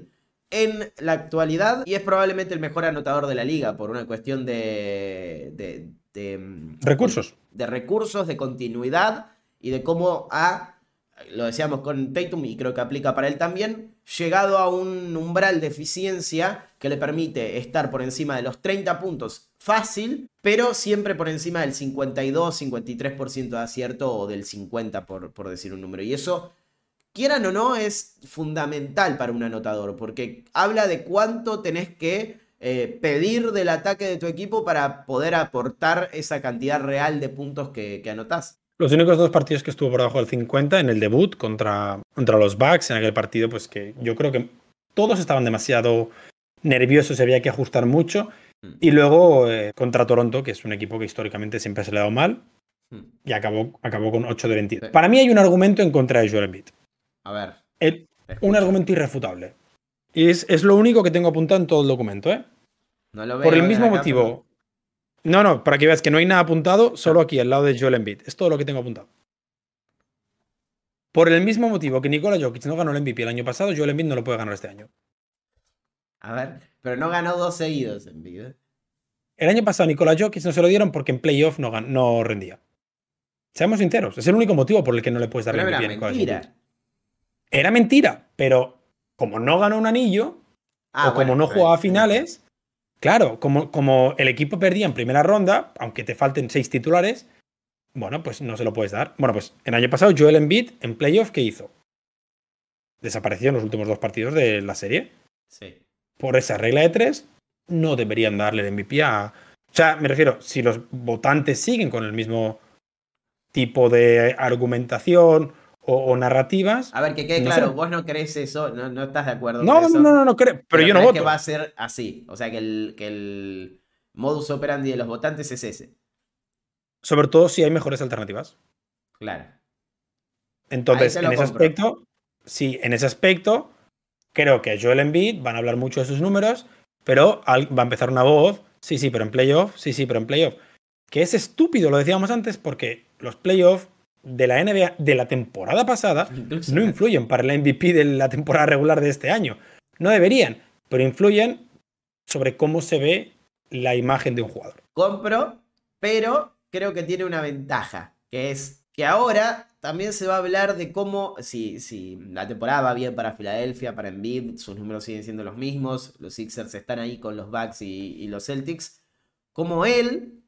en la actualidad, y es probablemente el mejor anotador de la liga por una cuestión de... de, de recursos. De recursos, de continuidad, y de cómo ha, lo decíamos con Tatum y creo que aplica para él también, llegado a un umbral de eficiencia que le permite estar por encima de los treinta puntos fácil, pero siempre por encima del cincuenta y dos, cincuenta y tres por ciento de acierto, o del cincuenta por, por decir un número. Y eso, quieran o no, es fundamental para un anotador, porque habla de cuánto tenés que eh, pedir del ataque de tu equipo para poder aportar esa cantidad real de puntos que, que anotás. Los únicos dos partidos que estuvo por debajo del cincuenta, en el debut contra, contra los Bucks, en aquel partido, pues que yo creo que todos estaban demasiado nerviosos y había que ajustar mucho. Y luego eh, contra Toronto, que es un equipo que históricamente siempre se le ha dado mal, y acabó, acabó con ocho de veintidós. Sí. Para mí hay un argumento en contra de Joel Embiid. A ver. El, un argumento irrefutable. Y es, es lo único que tengo apuntado en todo el documento, ¿eh? No lo veo. Por el mismo motivo... Pero... No, no, para que veas que no hay nada apuntado, solo aquí, al lado de Joel Embiid. Es todo lo que tengo apuntado. Por el mismo motivo que Nikola Jokic no ganó el M V P el año pasado, Joel Embiid no lo puede ganar este año. A ver, pero no ganó dos seguidos Embiid, ¿eh? El año pasado Nikola Jokic no se lo dieron porque en playoff no, no rendía. Seamos sinceros, es el único motivo por el que no le puedes dar el M V P a Nikola Jokic. Era mentira. Era mentira, pero como no ganó un anillo, ah, o bueno, como no jugaba a finales... Claro, como, como el equipo perdía en primera ronda, aunque te falten seis titulares, bueno, pues no se lo puedes dar. Bueno, pues el año pasado Joel Embiid en playoff, ¿qué hizo? Desapareció en los últimos dos partidos de la serie. Sí. Por esa regla de tres, no deberían darle el M V P a... O sea, me refiero, si los votantes siguen con el mismo tipo de argumentación o, o narrativas... A ver, que quede no claro, sé. Vos no crees eso, no, no estás de acuerdo no, con no, eso. No, no, no, no creo, pero, pero yo no voto. Que va a ser así, o sea, que el, que el modus operandi de los votantes es ese. Sobre todo si hay mejores alternativas. Claro. Entonces, en ese compro. aspecto, sí, en ese aspecto, Creo que Joel Embiid van a hablar mucho de sus números, pero va a empezar una voz, sí, sí, pero en playoff, sí, sí, pero en playoff. Que es estúpido, lo decíamos antes, porque los playoffs de la N B A de la temporada pasada Incluso no influyen para el M V P de la temporada regular de este año. No deberían, pero influyen sobre cómo se ve la imagen de un jugador. Compro, pero creo que tiene una ventaja, que es que ahora también se va a hablar de cómo, si, si la temporada va bien para Filadelfia, para Embiid, sus números siguen siendo los mismos, los Sixers están ahí con los Bucks y, y los Celtics, como él,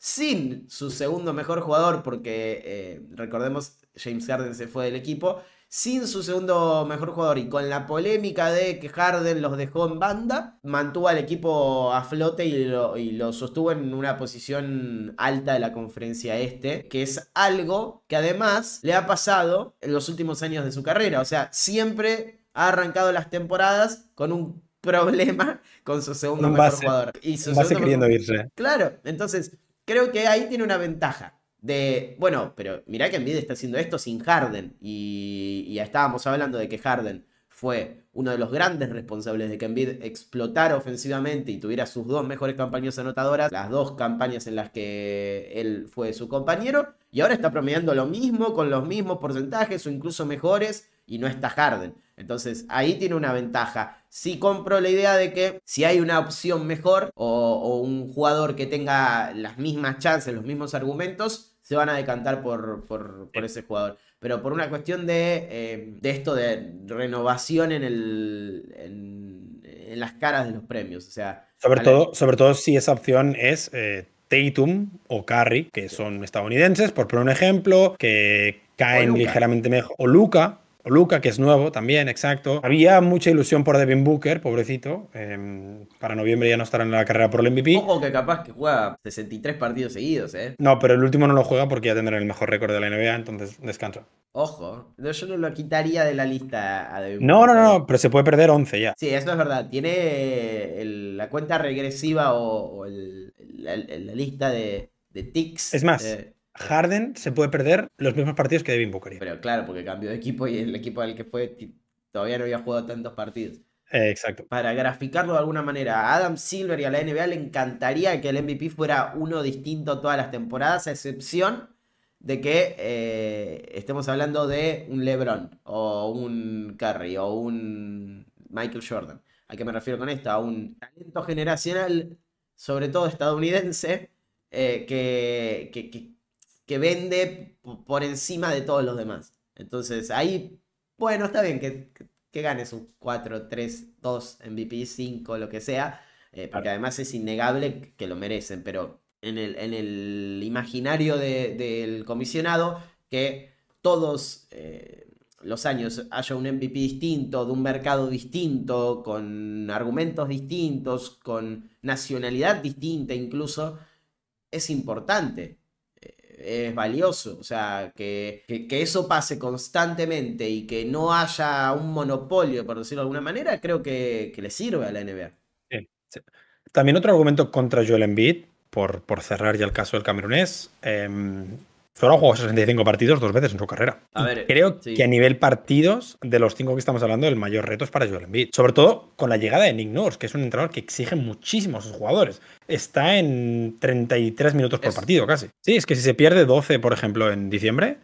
sin su segundo mejor jugador, porque eh, recordemos, James Harden se fue del equipo, sin su segundo mejor jugador y con la polémica de que Harden los dejó en banda, mantuvo al equipo a flote y lo, y lo sostuvo en una posición alta de la conferencia este, que es algo que además le ha pasado en los últimos años de su carrera. O sea, siempre ha arrancado las temporadas con un problema con su segundo Un mejor base, jugador. Y su un base segundo queriendo mejor... irse. Claro, entonces creo que ahí tiene una ventaja. De, bueno, pero mirá que Embiid está haciendo esto sin Harden. Y, y ya estábamos hablando de que Harden fue uno de los grandes responsables de que Embiid explotara ofensivamente y tuviera sus dos mejores campañas anotadoras, las dos campañas en las que él fue su compañero, y ahora está promediando lo mismo, con los mismos porcentajes o incluso mejores, y no está Harden. Entonces ahí tiene una ventaja. Sí compro la idea de que si hay una opción mejor o, o un jugador que tenga las mismas chances, los mismos argumentos, se van a decantar por, por, por ese jugador. Pero por una cuestión de, eh, de esto de renovación en, el, en, en las caras de los premios. O sea, Sobre, la... todo, sobre todo si esa opción es eh, Tatum o Curry, que son estadounidenses, por poner un ejemplo, que caen ligeramente mejor. O Luka. O Luka, que es nuevo también, exacto. Había mucha ilusión por Devin Booker, pobrecito. Eh, para noviembre ya no estará en la carrera por el M V P. Ojo que capaz que juega sesenta y tres partidos seguidos, ¿eh? No, pero el último no lo juega porque ya tendrá el mejor récord de la N B A, entonces descansa. Ojo, yo no lo quitaría de la lista a Devin No, Booker. no, no, pero se puede perder once ya. Sí, eso es verdad. Tiene el, la cuenta regresiva o, o el, la, la lista de, de tics. Es más, eh, Harden se puede perder los mismos partidos que Devin Booker. Pero claro, porque cambió de equipo y el equipo al que fue todavía no había jugado tantos partidos. Eh, exacto. Para graficarlo de alguna manera, a Adam Silver y a la N B A le encantaría que el M V P fuera uno distinto todas las temporadas, a excepción de que eh, estemos hablando de un LeBron o un Curry o un Michael Jordan. ¿A qué me refiero con esto? A un talento generacional, sobre todo estadounidense, eh, que, que, que que vende por encima de todos los demás. Entonces ahí, bueno, está bien que, que, que ganes un cuatro, tres, dos, M V P, cinco, lo que sea, eh, porque además es innegable que lo merecen, pero en el, en el imaginario de, del comisionado, que todos eh, los años haya un M V P distinto, de un mercado distinto, con argumentos distintos, con nacionalidad distinta incluso, es importante. Es valioso, o sea, que, que, que eso pase constantemente y que no haya un monopolio, por decirlo de alguna manera, creo que, que le sirve a la N B A. Sí, sí. También otro argumento contra Joel Embiid, por, por cerrar ya el caso del camerunés, eh, solo ha jugado sesenta y cinco partidos dos veces en su carrera. A ver, creo sí. que a nivel partidos, de los cinco que estamos hablando, el mayor reto es para Joel Embiid. Sobre todo con la llegada de Nick Nurse, que es un entrenador que exige muchísimo a sus jugadores. Está en treinta y tres minutos por es... partido casi. Sí, es que si se pierde doce, por ejemplo, en diciembre,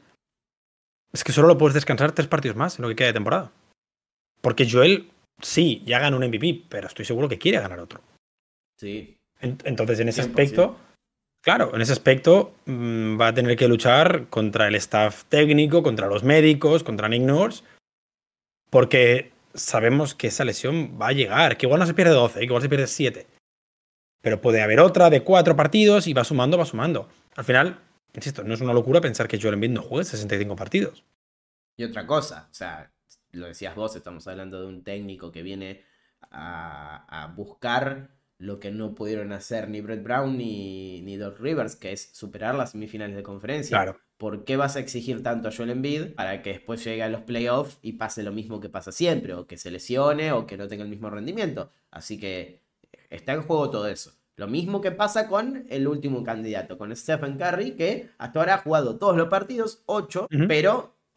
es que solo lo puedes descansar tres partidos más en lo que queda de temporada. Porque Joel, sí, ya gana un M V P, pero estoy seguro que quiere ganar otro. Sí. Entonces, en ese cien por ciento. aspecto... Claro, en ese aspecto mmm, va a tener que luchar contra el staff técnico, contra los médicos, contra Nick Nurse, porque sabemos que esa lesión va a llegar, que igual no se pierde doce, que igual se pierde siete, pero puede haber otra de cuatro partidos y va sumando, va sumando. Al final, insisto, no es una locura pensar que Joel Embiid no juegue sesenta y cinco partidos. Y otra cosa, o sea, lo decías vos, estamos hablando de un técnico que viene a, a buscar lo que no pudieron hacer ni Brett Brown ni, ni Doc Rivers, que es superar las semifinales de conferencia. Claro. ¿Por qué vas a exigir tanto a Joel Embiid para que después llegue a los playoffs y pase lo mismo que pasa siempre? O que se lesione o que no tenga el mismo rendimiento. Así que está en juego todo eso. Lo mismo que pasa con el último candidato, con Stephen Curry, que hasta ahora ha jugado todos los partidos, ocho, uh-huh. pero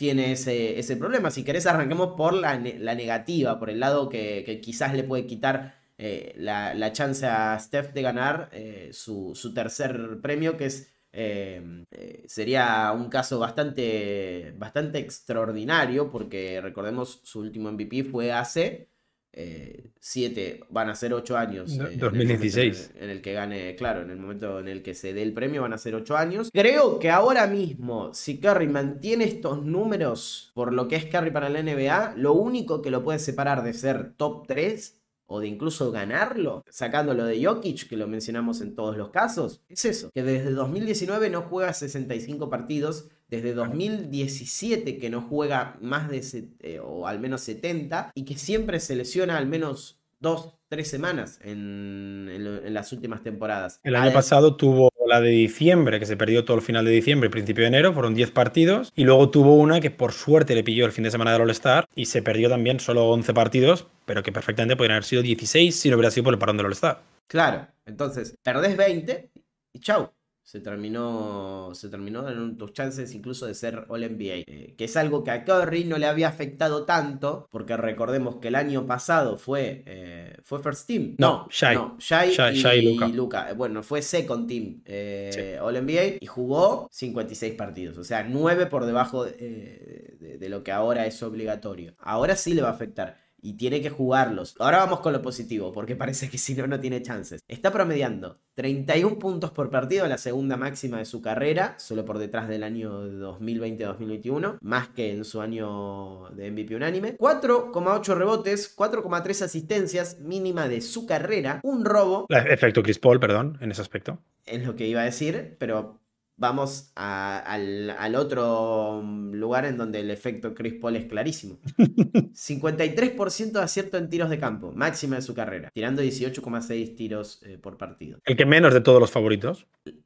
tiene ese, ese problema. Si querés, arranquemos por la, la negativa, por el lado que, que quizás le puede quitar eh, la, la chance a Steph de ganar eh, su, su tercer premio, que es eh, eh, sería un caso bastante, bastante extraordinario, porque recordemos su último M V P fue hace eh, siete, van a ser ocho años. Eh, dos mil dieciséis. En el, en el que gane, claro, en el momento en el que se dé el premio van a ser ocho años. Creo que ahora mismo, si Curry mantiene estos números por lo que es Curry para la N B A, lo único que lo puede separar de ser top tres o de incluso ganarlo, sacándolo de Jokic, que lo mencionamos en todos los casos, es eso, que desde dos mil diecinueve no juega sesenta y cinco partidos, desde dos mil diecisiete que no juega más de, eh, o al menos setenta, y que siempre se lesiona al menos dos, tres semanas en, en, en las últimas temporadas. El año Además, pasado tuvo la de diciembre, que se perdió todo el final de diciembre y principio de enero, fueron diez partidos, y luego tuvo una que por suerte le pilló el fin de semana del All-Star y se perdió también solo once partidos, pero que perfectamente podrían haber sido dieciséis si no hubiera sido por el parón del All-Star. Claro, entonces perdés veinte y chau. Se terminó, se terminó en tus chances incluso de ser All N B A. Eh, que es algo que a Curry no le había afectado tanto, porque recordemos que el año pasado fue, eh, fue First Team. No, no Shai. No, Shai, Shai, y, Shai y Luka. y Luka. Bueno, fue Second Team eh, sí. All N B A y jugó cincuenta y seis partidos. O sea, nueve por debajo de, de, de lo que ahora es obligatorio. Ahora sí le va a afectar. Y tiene que jugarlos. Ahora vamos con lo positivo, porque parece que si no, no tiene chances. Está promediando treinta y uno puntos por partido, la segunda máxima de su carrera, solo por detrás del año dos mil veinte dos mil veintiuno, más que en su año de M V P unánime. cuatro coma ocho rebotes, cuatro coma tres asistencias, mínima de su carrera, un robo. Efecto Chris Paul, perdón, en ese aspecto. Es lo que iba a decir, pero vamos a, al, al otro lugar en donde el efecto Chris Paul es clarísimo. cincuenta y tres por ciento de acierto en tiros de campo, máxima de su carrera, tirando dieciocho coma seis tiros eh, por partido. El que menos de todos los favoritos.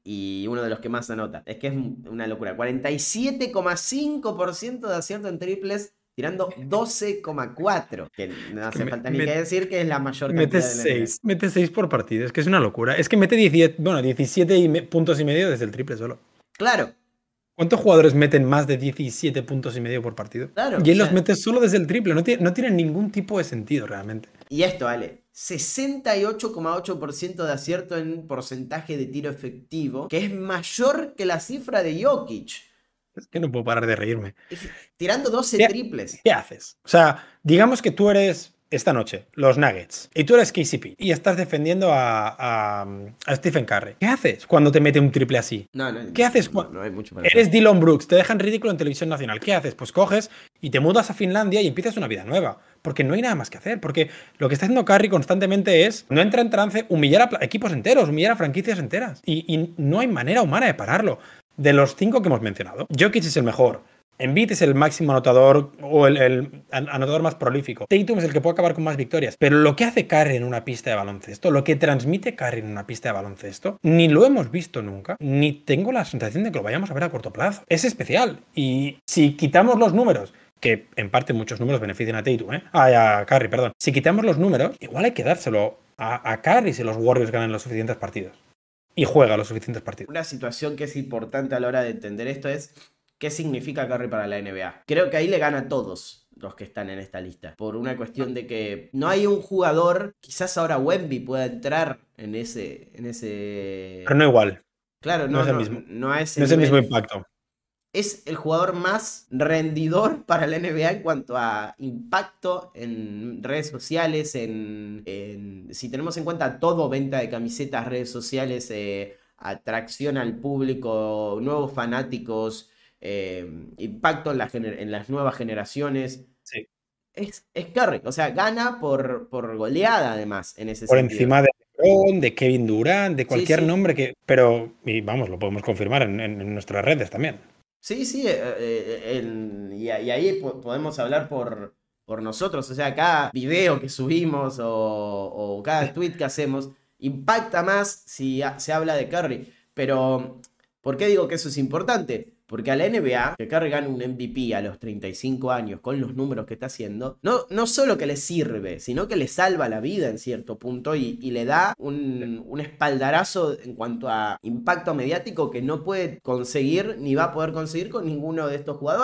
Y uno de los que más anota. Es que es una locura. cuarenta y siete coma cinco por ciento de acierto en triples, tirando doce coma cuatro. Que no hace que falta me, ni me, que decir que es la mayor cantidad mete de la seis, mete seis por partido. Es que es una locura. Es que mete diecisiete, bueno, diecisiete y me, puntos y medio desde el triple solo. Claro. ¿Cuántos jugadores meten más de diecisiete puntos y medio por partido? Claro. Y él o sea, los mete solo desde el triple. No tiene, no tiene ningún tipo de sentido realmente. Y esto, Ale. sesenta y ocho coma ocho por ciento de acierto en porcentaje de tiro efectivo, que es mayor que la cifra de Jokic. Es que no puedo parar de reírme. Tirando doce ¿Qué, triples. ¿Qué haces? O sea, digamos que tú eres, esta noche, los Nuggets, y tú eres K C P, y estás defendiendo a, a, a Stephen Curry. ¿Qué haces cuando te mete un triple así? No, no, ¿Qué haces no, cuando no hay mucho para eres hacer. Dillon Brooks, te dejan ridículo en televisión nacional? ¿Qué haces? Pues coges y te mudas a Finlandia y empiezas una vida nueva. Porque no hay nada más que hacer. Porque lo que está haciendo Curry constantemente es, no entra en trance, humillar a equipos enteros, humillar a franquicias enteras. Y, y no hay manera humana de pararlo. De los cinco que hemos mencionado, Jokic es el mejor. Embiid es el máximo anotador o el, el anotador más prolífico. Tatum es el que puede acabar con más victorias. Pero lo que hace Curry en una pista de baloncesto, lo que transmite Curry en una pista de baloncesto, ni lo hemos visto nunca, ni tengo la sensación de que lo vayamos a ver a corto plazo. Es especial. Y si quitamos los números, que en parte muchos números benefician a Tatum, ¿eh? Ah, a Curry, perdón. Si quitamos los números, igual hay que dárselo a, a Curry si los Warriors ganan los suficientes partidos. Y juega los suficientes partidos. Una situación que es importante a la hora de entender esto es qué significa Curry para la N B A. Creo que ahí le gana a todos los que están en esta lista. Por una cuestión de que no hay un jugador, quizás ahora Wemby pueda entrar en ese... En ese... Pero no igual. Claro, no, no es el no, mismo, no a ese no es el nivel. mismo impacto. Es el jugador más rendidor para la N B A en cuanto a impacto en redes sociales, en, en si tenemos en cuenta todo, venta de camisetas, redes sociales, eh, atracción al público, nuevos fanáticos, eh, impacto en, la gener- en las nuevas generaciones. Sí. Es, es Curry, o sea, gana por, por goleada además en ese Por sentido. encima de LeBron, de Kevin Durant, de cualquier Sí, sí. nombre que... Pero, y vamos, lo podemos confirmar en, en- en nuestras redes también. Sí, sí, eh, eh, en- y, y ahí po- podemos hablar por, por nosotros, o sea, cada video que subimos o, o cada tweet que hacemos impacta más si ha- se habla de Curry, pero ¿por qué digo que eso es importante? Porque a la N B A, que Curry gane un M V P a los treinta y cinco años con los números que está haciendo, no, no solo que le sirve, sino que le salva la vida en cierto punto y, y le da un, un espaldarazo en cuanto a impacto mediático que no puede conseguir ni va a poder conseguir con ninguno de estos jugadores.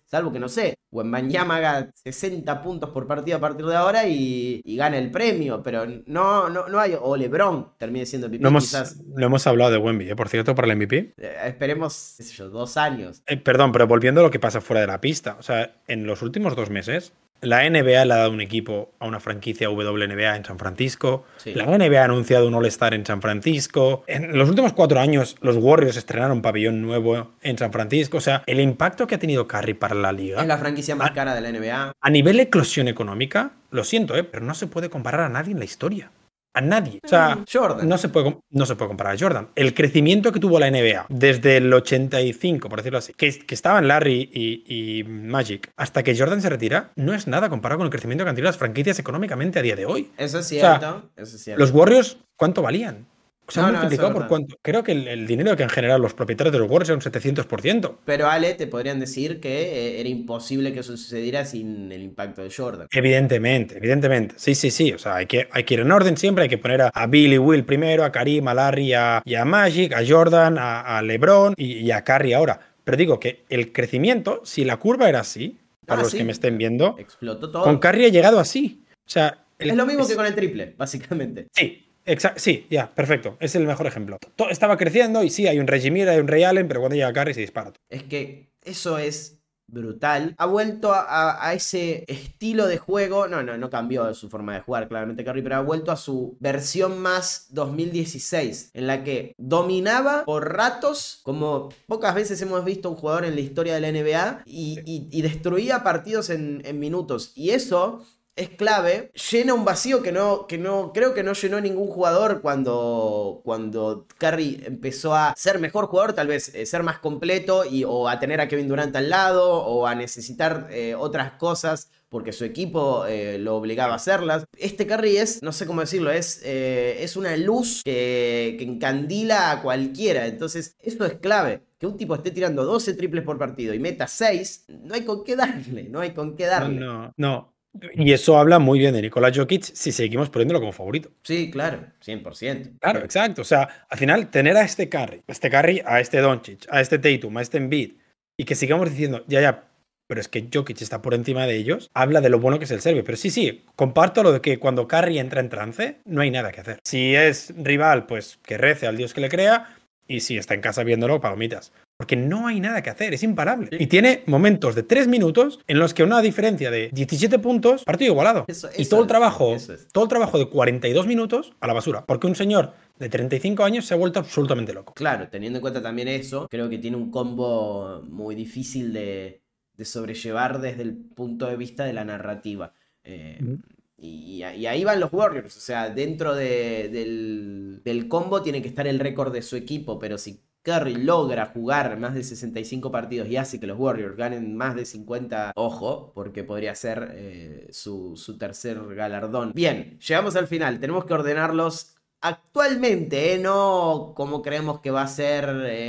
salvo que no sé, Wembanyama haga sesenta puntos por partido a partir de ahora y, y gane el premio, pero no, no, no hay, o LeBron termine siendo M V P, No hemos, quizás. no hemos hablado de Wemby, ¿eh? Por cierto, para el M V P. Eh, esperemos, qué sé yo, dos años. Eh, perdón, pero volviendo a lo que pasa fuera de la pista. O sea, en los últimos dos meses, la N B A le ha dado un equipo a una franquicia W N B A en San Francisco. Sí. La N B A ha anunciado un All-Star en San Francisco. En los últimos cuatro años, los Warriors estrenaron un pabellón nuevo en San Francisco. O sea, el impacto que ha tenido Curry para la liga. Es la franquicia más a, cara de la N B A. A nivel de eclosión económica, lo siento, ¿eh? Pero no se puede comparar a nadie en la historia. A nadie. O sea, Jordan. No se, puede, no se puede comparar a Jordan. El crecimiento que tuvo la N B A desde el ochenta y cinco, por decirlo así, que, que estaban Larry y, y Magic, hasta que Jordan se retira, no es nada comparado con el crecimiento que han tenido las franquicias económicamente a día de hoy. Eso es cierto. O sea, eso es cierto. Los Warriors, ¿cuánto valían? Se han No, no, multiplicado eso es por verdad. cuánto. Creo que el, el dinero que han generado los propietarios de los Warriors era un setecientos por ciento. Pero Ale, te podrían decir que eh, era imposible que eso sucediera sin el impacto de Jordan. Evidentemente, evidentemente. Sí, sí, sí. O sea, hay que, hay que ir en orden siempre. Hay que poner a, a Bill y Will primero, a Karim, a Larry, a, y a Magic, a Jordan, a, a LeBron y, y a Curry ahora. Pero digo que el crecimiento, si la curva era así, para Ah, los sí. que me estén viendo, Explotó todo. con Curry ha llegado así. O sea, el- Es lo mismo es- que con el triple, básicamente. Sí. Exacto, sí, ya, perfecto. Es el mejor ejemplo. Todo estaba creciendo y sí, hay un Reggie Miller, hay un Ray Allen, pero cuando llega Curry se dispara. Es que eso es brutal. Ha vuelto a, a- a ese estilo de juego. No, no, no cambió su forma de jugar, claramente Curry, pero ha vuelto a su versión más dos mil dieciséis, en la que dominaba por ratos, como pocas veces hemos visto un jugador en la historia de la N B A, y, y- y destruía partidos en, en minutos. Y eso es clave, llena un vacío que no, que no, creo que no llenó ningún jugador cuando, cuando Curry empezó a ser mejor jugador, tal vez eh, ser más completo y, o a tener a Kevin Durant al lado o a necesitar eh, otras cosas porque su equipo eh, lo obligaba a hacerlas. Este Curry es, no sé cómo decirlo, es, eh, es una luz que, que encandila a cualquiera, entonces eso es clave. Que un tipo esté tirando doce triples por partido y meta seis, no hay con qué darle, no hay con qué darle. No, no, no. Y eso habla muy bien de Nikola Jokic si seguimos poniéndolo como favorito. Sí, claro, cien por ciento. Claro, exacto. O sea, al final, tener a este Curry, a este Curry, a este Doncic, a este Tatum, a este Embiid, y que sigamos diciendo, ya, ya, pero es que Jokic está por encima de ellos, habla de lo bueno que es el serbio. Pero sí, sí, comparto lo de que cuando Curry entra en trance, no hay nada que hacer. Si es rival, pues que rece al Dios que le crea, y si está en casa viéndolo, palomitas. Porque no hay nada que hacer, es imparable. Y tiene momentos de tres minutos en los que una diferencia de diecisiete puntos, partido igualado. Eso- y eso todo el es, trabajo, eso es. todo el trabajo de cuarenta y dos minutos a la basura. Porque un señor de treinta y cinco años se ha vuelto absolutamente loco. Claro, teniendo en cuenta también eso, creo que tiene un combo muy difícil de, de sobrellevar desde el punto de vista de la narrativa. Eh, Ujú. y, y ahí van los Warriors, o sea, dentro de- del, del combo tiene que estar el récord de su equipo, pero si Curry logra jugar más de sesenta y cinco partidos y hace que los Warriors ganen más de cincuenta, ojo, porque podría ser eh, su, su tercer galardón. Bien, llegamos al final, tenemos que ordenarlos actualmente, ¿eh? No como creemos que va a ser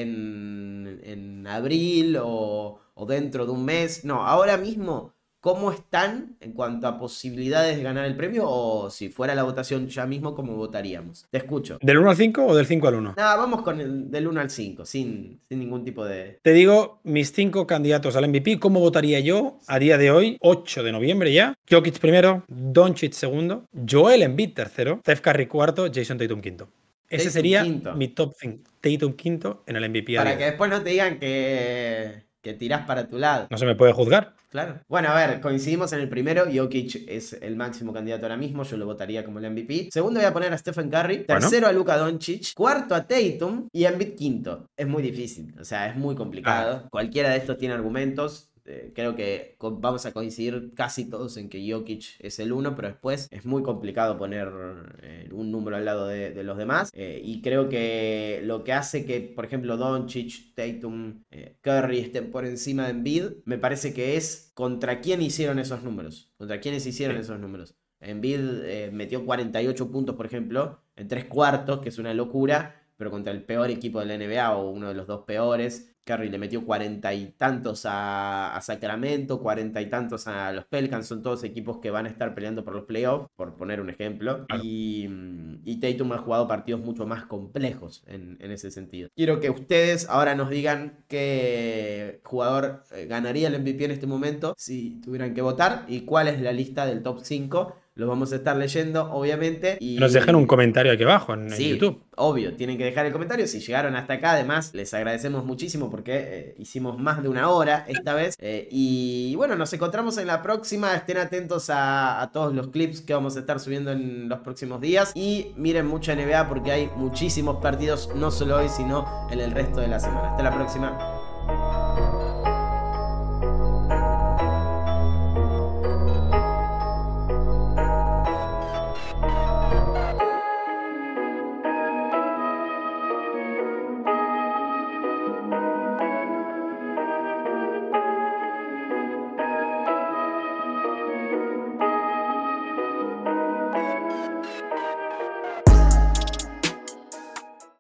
en, en abril o, o dentro de un mes, no, ahora mismo. ¿Cómo están en cuanto a posibilidades de ganar el premio? O si fuera la votación ya mismo, ¿cómo votaríamos? Te escucho. ¿Del uno al cinco o del cinco al uno? Nada, vamos con el del uno al cinco, sin, sin ningún tipo de... Te digo mis cinco candidatos al M V P. ¿Cómo votaría yo a día de hoy, ocho de noviembre ya? Jokic primero, Doncic segundo, Joel Embiid tercero, Steph Curry cuarto, Jason Tatum quinto. Ese Tatum sería quinto. mi top cinco. Tatum quinto en el M V P. a Para día que de hoy. después no te digan que, que tirás para tu lado. No se me puede juzgar. Claro. Bueno, a ver, coincidimos en el primero. Jokic es el máximo candidato ahora mismo. Yo lo votaría como el M V P. Segundo voy a poner a Stephen Curry. Bueno. Tercero a Luka Doncic. Cuarto a Tatum. Y Embiid quinto. Es muy difícil. O sea, es muy complicado. Ah. Cualquiera de estos tiene argumentos. Eh, creo que co- vamos a coincidir casi todos en que Jokic es el uno, pero después es muy complicado poner eh, un número al lado de, de los demás. Eh, y creo que lo que hace que, por ejemplo, Doncic, Tatum, eh, Curry estén por encima de Embiid, me parece que es contra quién hicieron esos números. Contra quiénes hicieron Sí. esos números. Embiid eh, metió cuarenta y ocho puntos, por ejemplo, en tres cuartos, que es una locura. pero contra el peor equipo de la N B A o uno de los dos peores. Curry le metió cuarenta y tantos a, a Sacramento, cuarenta y tantos a los Pelicans. Son todos equipos que van a estar peleando por los playoffs, por poner un ejemplo. Y, y Tatum ha jugado partidos mucho más complejos en, en ese sentido. Quiero que ustedes ahora nos digan qué jugador ganaría el M V P en este momento si tuvieran que votar y cuál es la lista del top cinco. Los vamos a estar leyendo, obviamente. Y nos dejen un comentario aquí abajo en, sí, en YouTube. Obvio, tienen que dejar el comentario. Si llegaron hasta acá, además, les agradecemos muchísimo porque eh, hicimos más de una hora esta vez. Eh, y bueno, nos encontramos en la próxima. Estén atentos a, a todos los clips que vamos a estar subiendo en los próximos días. Y miren mucha N B A porque hay muchísimos partidos, no solo hoy, sino en el resto de la semana. Hasta la próxima.